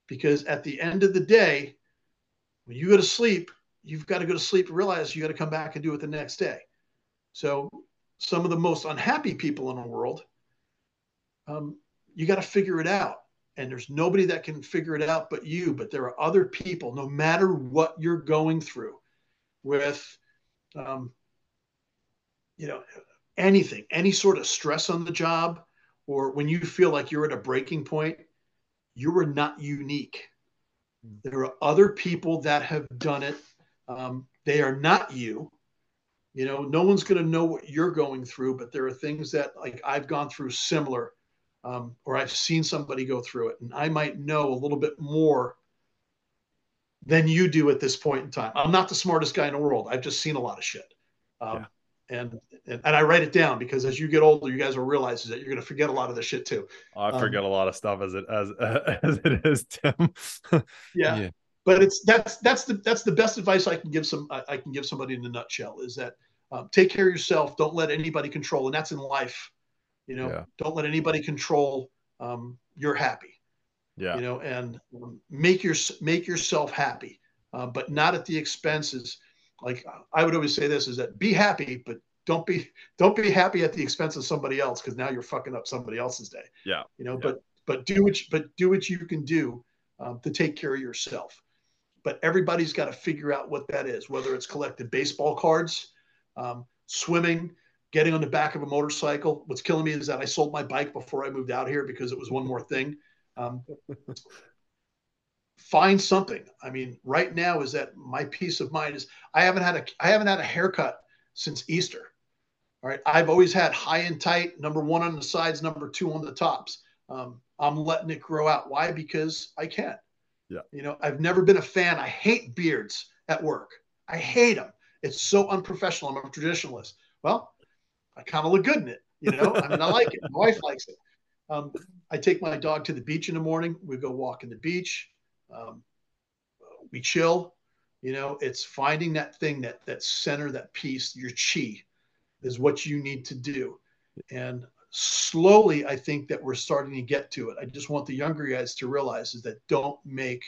because at the end of the day, when you go to sleep, you've got to go to sleep and realize you got to come back and do it the next day. So some of the most unhappy people in the world, um, you got to figure it out. And there's nobody that can figure it out but you. But there are other people, no matter what you're going through with, um, you know, anything, any sort of stress on the job, or when you feel like you're at a breaking point, you are not unique. There are other people that have done it. Um, they are not you. You know, no one's going to know what you're going through, but there are things that like I've gone through similar, um, or I've seen somebody go through it, and I might know a little bit more than you do at this point in time. I'm not the smartest guy in the world. I've just seen a lot of shit. Um, Yeah. and, and and I write it down because as you get older, you guys will realize that you're going to forget a lot of this shit too. I Um, forget a lot of stuff as it as as it is, Tim. yeah. Yeah. But it's that's that's the that's the best advice I can give some I, I can give somebody in a nutshell is that um, take care of yourself. Don't let anybody control, and that's in life. You know, Yeah. don't let anybody control. Um, you're happy. Yeah. You know, and um, make your make yourself happy, uh, but not at the expenses. Like I would always say, this is that be happy, but don't be don't be happy at the expense of somebody else because now you're fucking up somebody else's day. Yeah. You know, Yeah. but but do what you, but do what you can do um, to take care of yourself. But everybody's got to figure out what that is, whether it's collecting baseball cards, um, swimming, getting on the back of a motorcycle. What's killing me is that I sold my bike before I moved out here because it was one more thing. Um, find something. I mean, right now is that my peace of mind is I haven't had a I haven't had a haircut since Easter. All right, I've always had high and tight, number one on the sides, number two on the tops. Um, I'm letting it grow out. Why? Because I can. Yeah. You know, I've never been a fan. I hate beards at work. I hate them. It's so unprofessional. I'm a traditionalist. Well, I kind of look good in it. You know, I mean, I like it. My wife likes it. Um, I take my dog to the beach in the morning. We go walk in the beach. Um, we chill. You know, it's finding that thing, that that center, that peace, your chi is what you need to do. And slowly, I think that we're starting to get to it. I just want the younger guys to realize is that don't make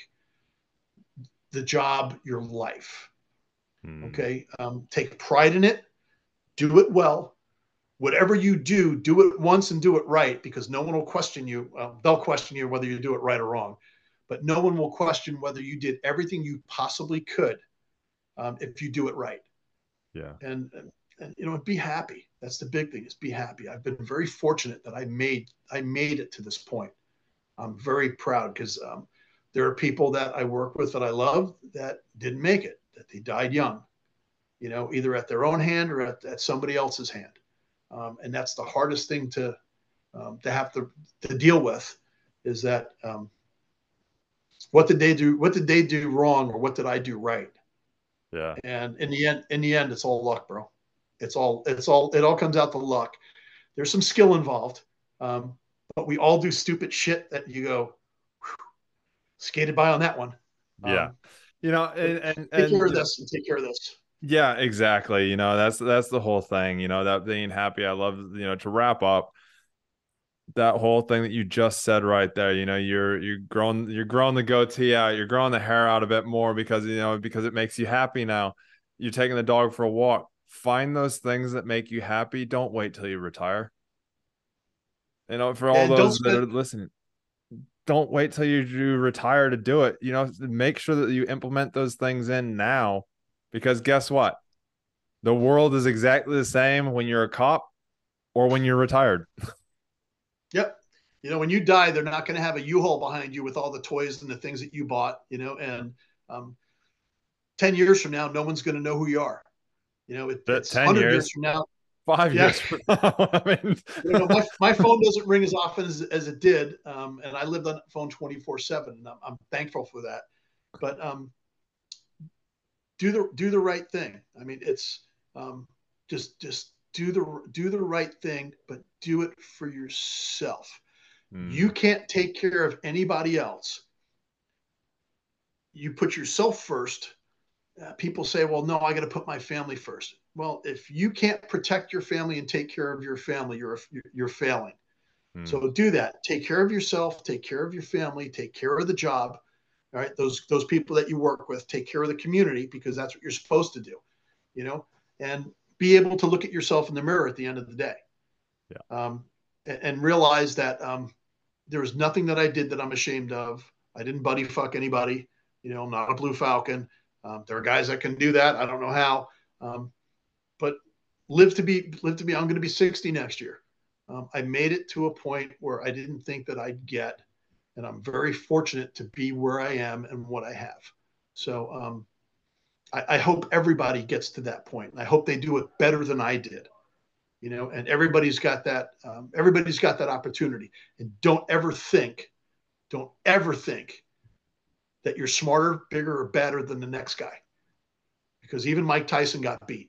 the job your life. Mm. Okay. Um, take pride in it. Do it well. Whatever you do, do it once and do it right because no one will question you. Uh, they'll question you whether you do it right or wrong, but no one will question whether you did everything you possibly could um, if you do it right. Yeah. And, and and you know, be happy. That's the big thing is be happy. I've been very fortunate that I made I made it to this point. I'm very proud because um, there are people that I work with that I love that didn't make it, that they died young, you know, either at their own hand or at, at somebody else's hand. Um, and that's the hardest thing to um, to have to, to deal with is that um, what did they do? What did they do wrong, or what did I do right? Yeah. And in the end, in the end, it's all luck, bro. It's all it's all it all comes out to luck. There's some skill involved, um, but we all do stupid shit that you go skated by on that one. Yeah. Um, You know, and and, take and care of you know, this and take care of this. yeah, exactly. You know, that's that's the whole thing. You know, that being happy. I love, you know, to wrap up that whole thing that you just said right there. You know, you're you're growing you're growing the goatee out, you're growing the hair out a bit more because you know because it makes you happy now. You're taking the dog for a walk. Find those things that make you happy. Don't wait till you retire. You know, for all And don't those that spend. are listening, don't wait till you, you retire to do it. You know, make sure that you implement those things in now because guess what? The world is exactly the same when you're a cop or when you're retired. Yep. You know, when you die, they're not going to have a U-Haul behind you with all the toys and the things that you bought. You know, and um, ten years from now, no one's going to know who you are. You know, it, But it's ten one hundred years years, from now. five Yeah. years from now. I mean, You know, my, my phone doesn't ring as often as, as it did. Um, and I lived on that phone twenty-four seven. And I'm, I'm thankful for that. But um, do the do the right thing. I mean, it's um, just just do the do the right thing, but do it for yourself. You hmm, can't take care of anybody else. You put yourself first. Uh, people say, well, no, I got to put my family first. Well, if you can't protect your family and take care of your family, you're you're failing. hmm, So do that. Take care of yourself, take care of your family, take care of the job, All right. Those, those people that you work with, take care of the community, because that's what you're supposed to do, you know, and be able to look at yourself in the mirror at the end of the day. Yeah. Um, and, and realize that um, there was nothing that I did that I'm ashamed of. I didn't buddy fuck anybody. You know, I'm not a Blue Falcon. Um, there are guys that can do that. I don't know how, um, but live to be, live to be, I'm going to be sixty next year. Um, I made it to a point where I didn't think that I'd get, and I'm very fortunate to be where I am and what I have. So um, I, I hope everybody gets to that point. And I hope they do it better than I did, you know, and everybody's got that, um, everybody's got that opportunity. And don't ever think, don't ever think that you're smarter, bigger, or better than the next guy, because even Mike Tyson got beat.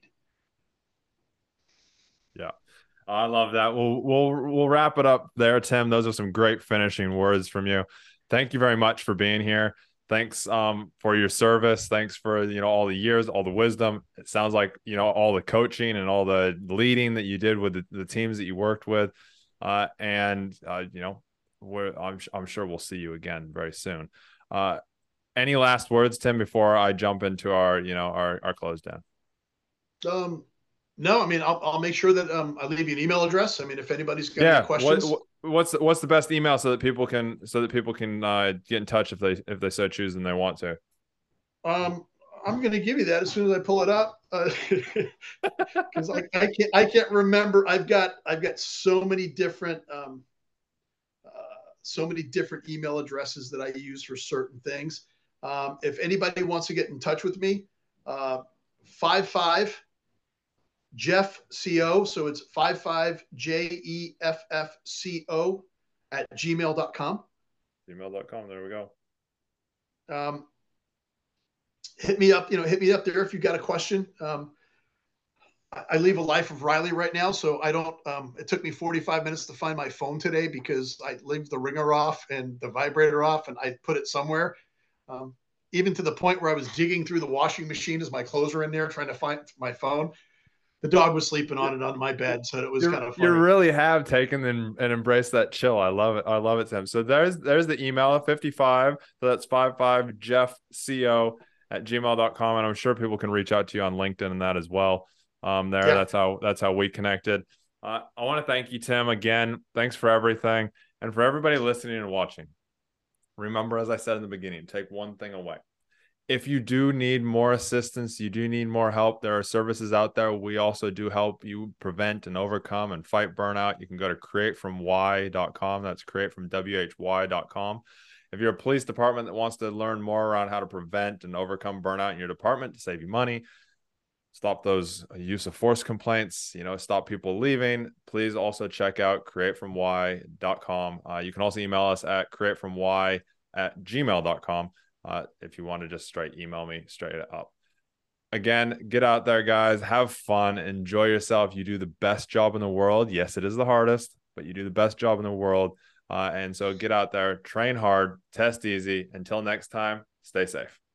Yeah. I love that. We'll we'll we'll wrap it up there, Tim. Those are some great finishing words from you. Thank you very much for being here. Thanks um for your service. Thanks for, you know, all the years, all the wisdom. It sounds like, you know, all the coaching and all the leading that you did with the, the teams that you worked with. Uh, and uh, you know, we're I'm I'm sure we'll see you again very soon. Uh, any last words, Tim, before I jump into our, you know, our our close down? Um, no, I mean, I'll, I'll make sure that um, I leave you an email address. I mean, if anybody's got Yeah. any questions. What, what what's what's the best email so that people can so that people can uh, get in touch if they if they so choose and they want to? Um, I'm going to give you that as soon as I pull it up, because uh, I, I can't I can't remember. I've got I've got so many different um, uh, so many different email addresses that I use for certain things. Um, if anybody wants to get in touch with me, uh, five five Jeff C O. So it's five five J E F F C O at gmail dot com. gmail dot com. There we go. Um, hit me up, you know, hit me up there if you've got a question. Um, I, I leave a life of Riley right now, so I don't, um, it took me forty-five minutes to find my phone today because I leave the ringer off and the vibrator off and I put it somewhere. Um, even to the point where I was digging through the washing machine as my clothes were in there trying to find my phone. The dog was sleeping on it on my bed, so it was You're, kind of you funny. really have taken and, and embraced that chill. I love it. I love it, Tim. So there's there's the email fifty-five. So that's five five Jeff C O at gmail dot com. And I'm sure people can reach out to you on LinkedIn and that as well. Um, there, Yeah. that's how that's how we connected. Uh, I want to thank you, Tim, again. Thanks for everything, and for everybody listening and watching. Remember, as I said in the beginning, take one thing away. If you do need more assistance, you do need more help, there are services out there. We also do help you prevent and overcome and fight burnout. You can go to create from why dot com. That's create from W H Y dot com. If you're a police department that wants to learn more around how to prevent and overcome burnout in your department to save you money, stop those use of force complaints, you know, stop people leaving, please also check out create from why dot com. Uh, you can also email us at create from why at gmail dot com. Uh, if you want to just straight email me straight up. Again, get out there, guys. Have fun. Enjoy yourself. You do the best job in the world. Yes, it is the hardest, but you do the best job in the world. Uh, and so get out there, train hard, test easy. Until next time, stay safe.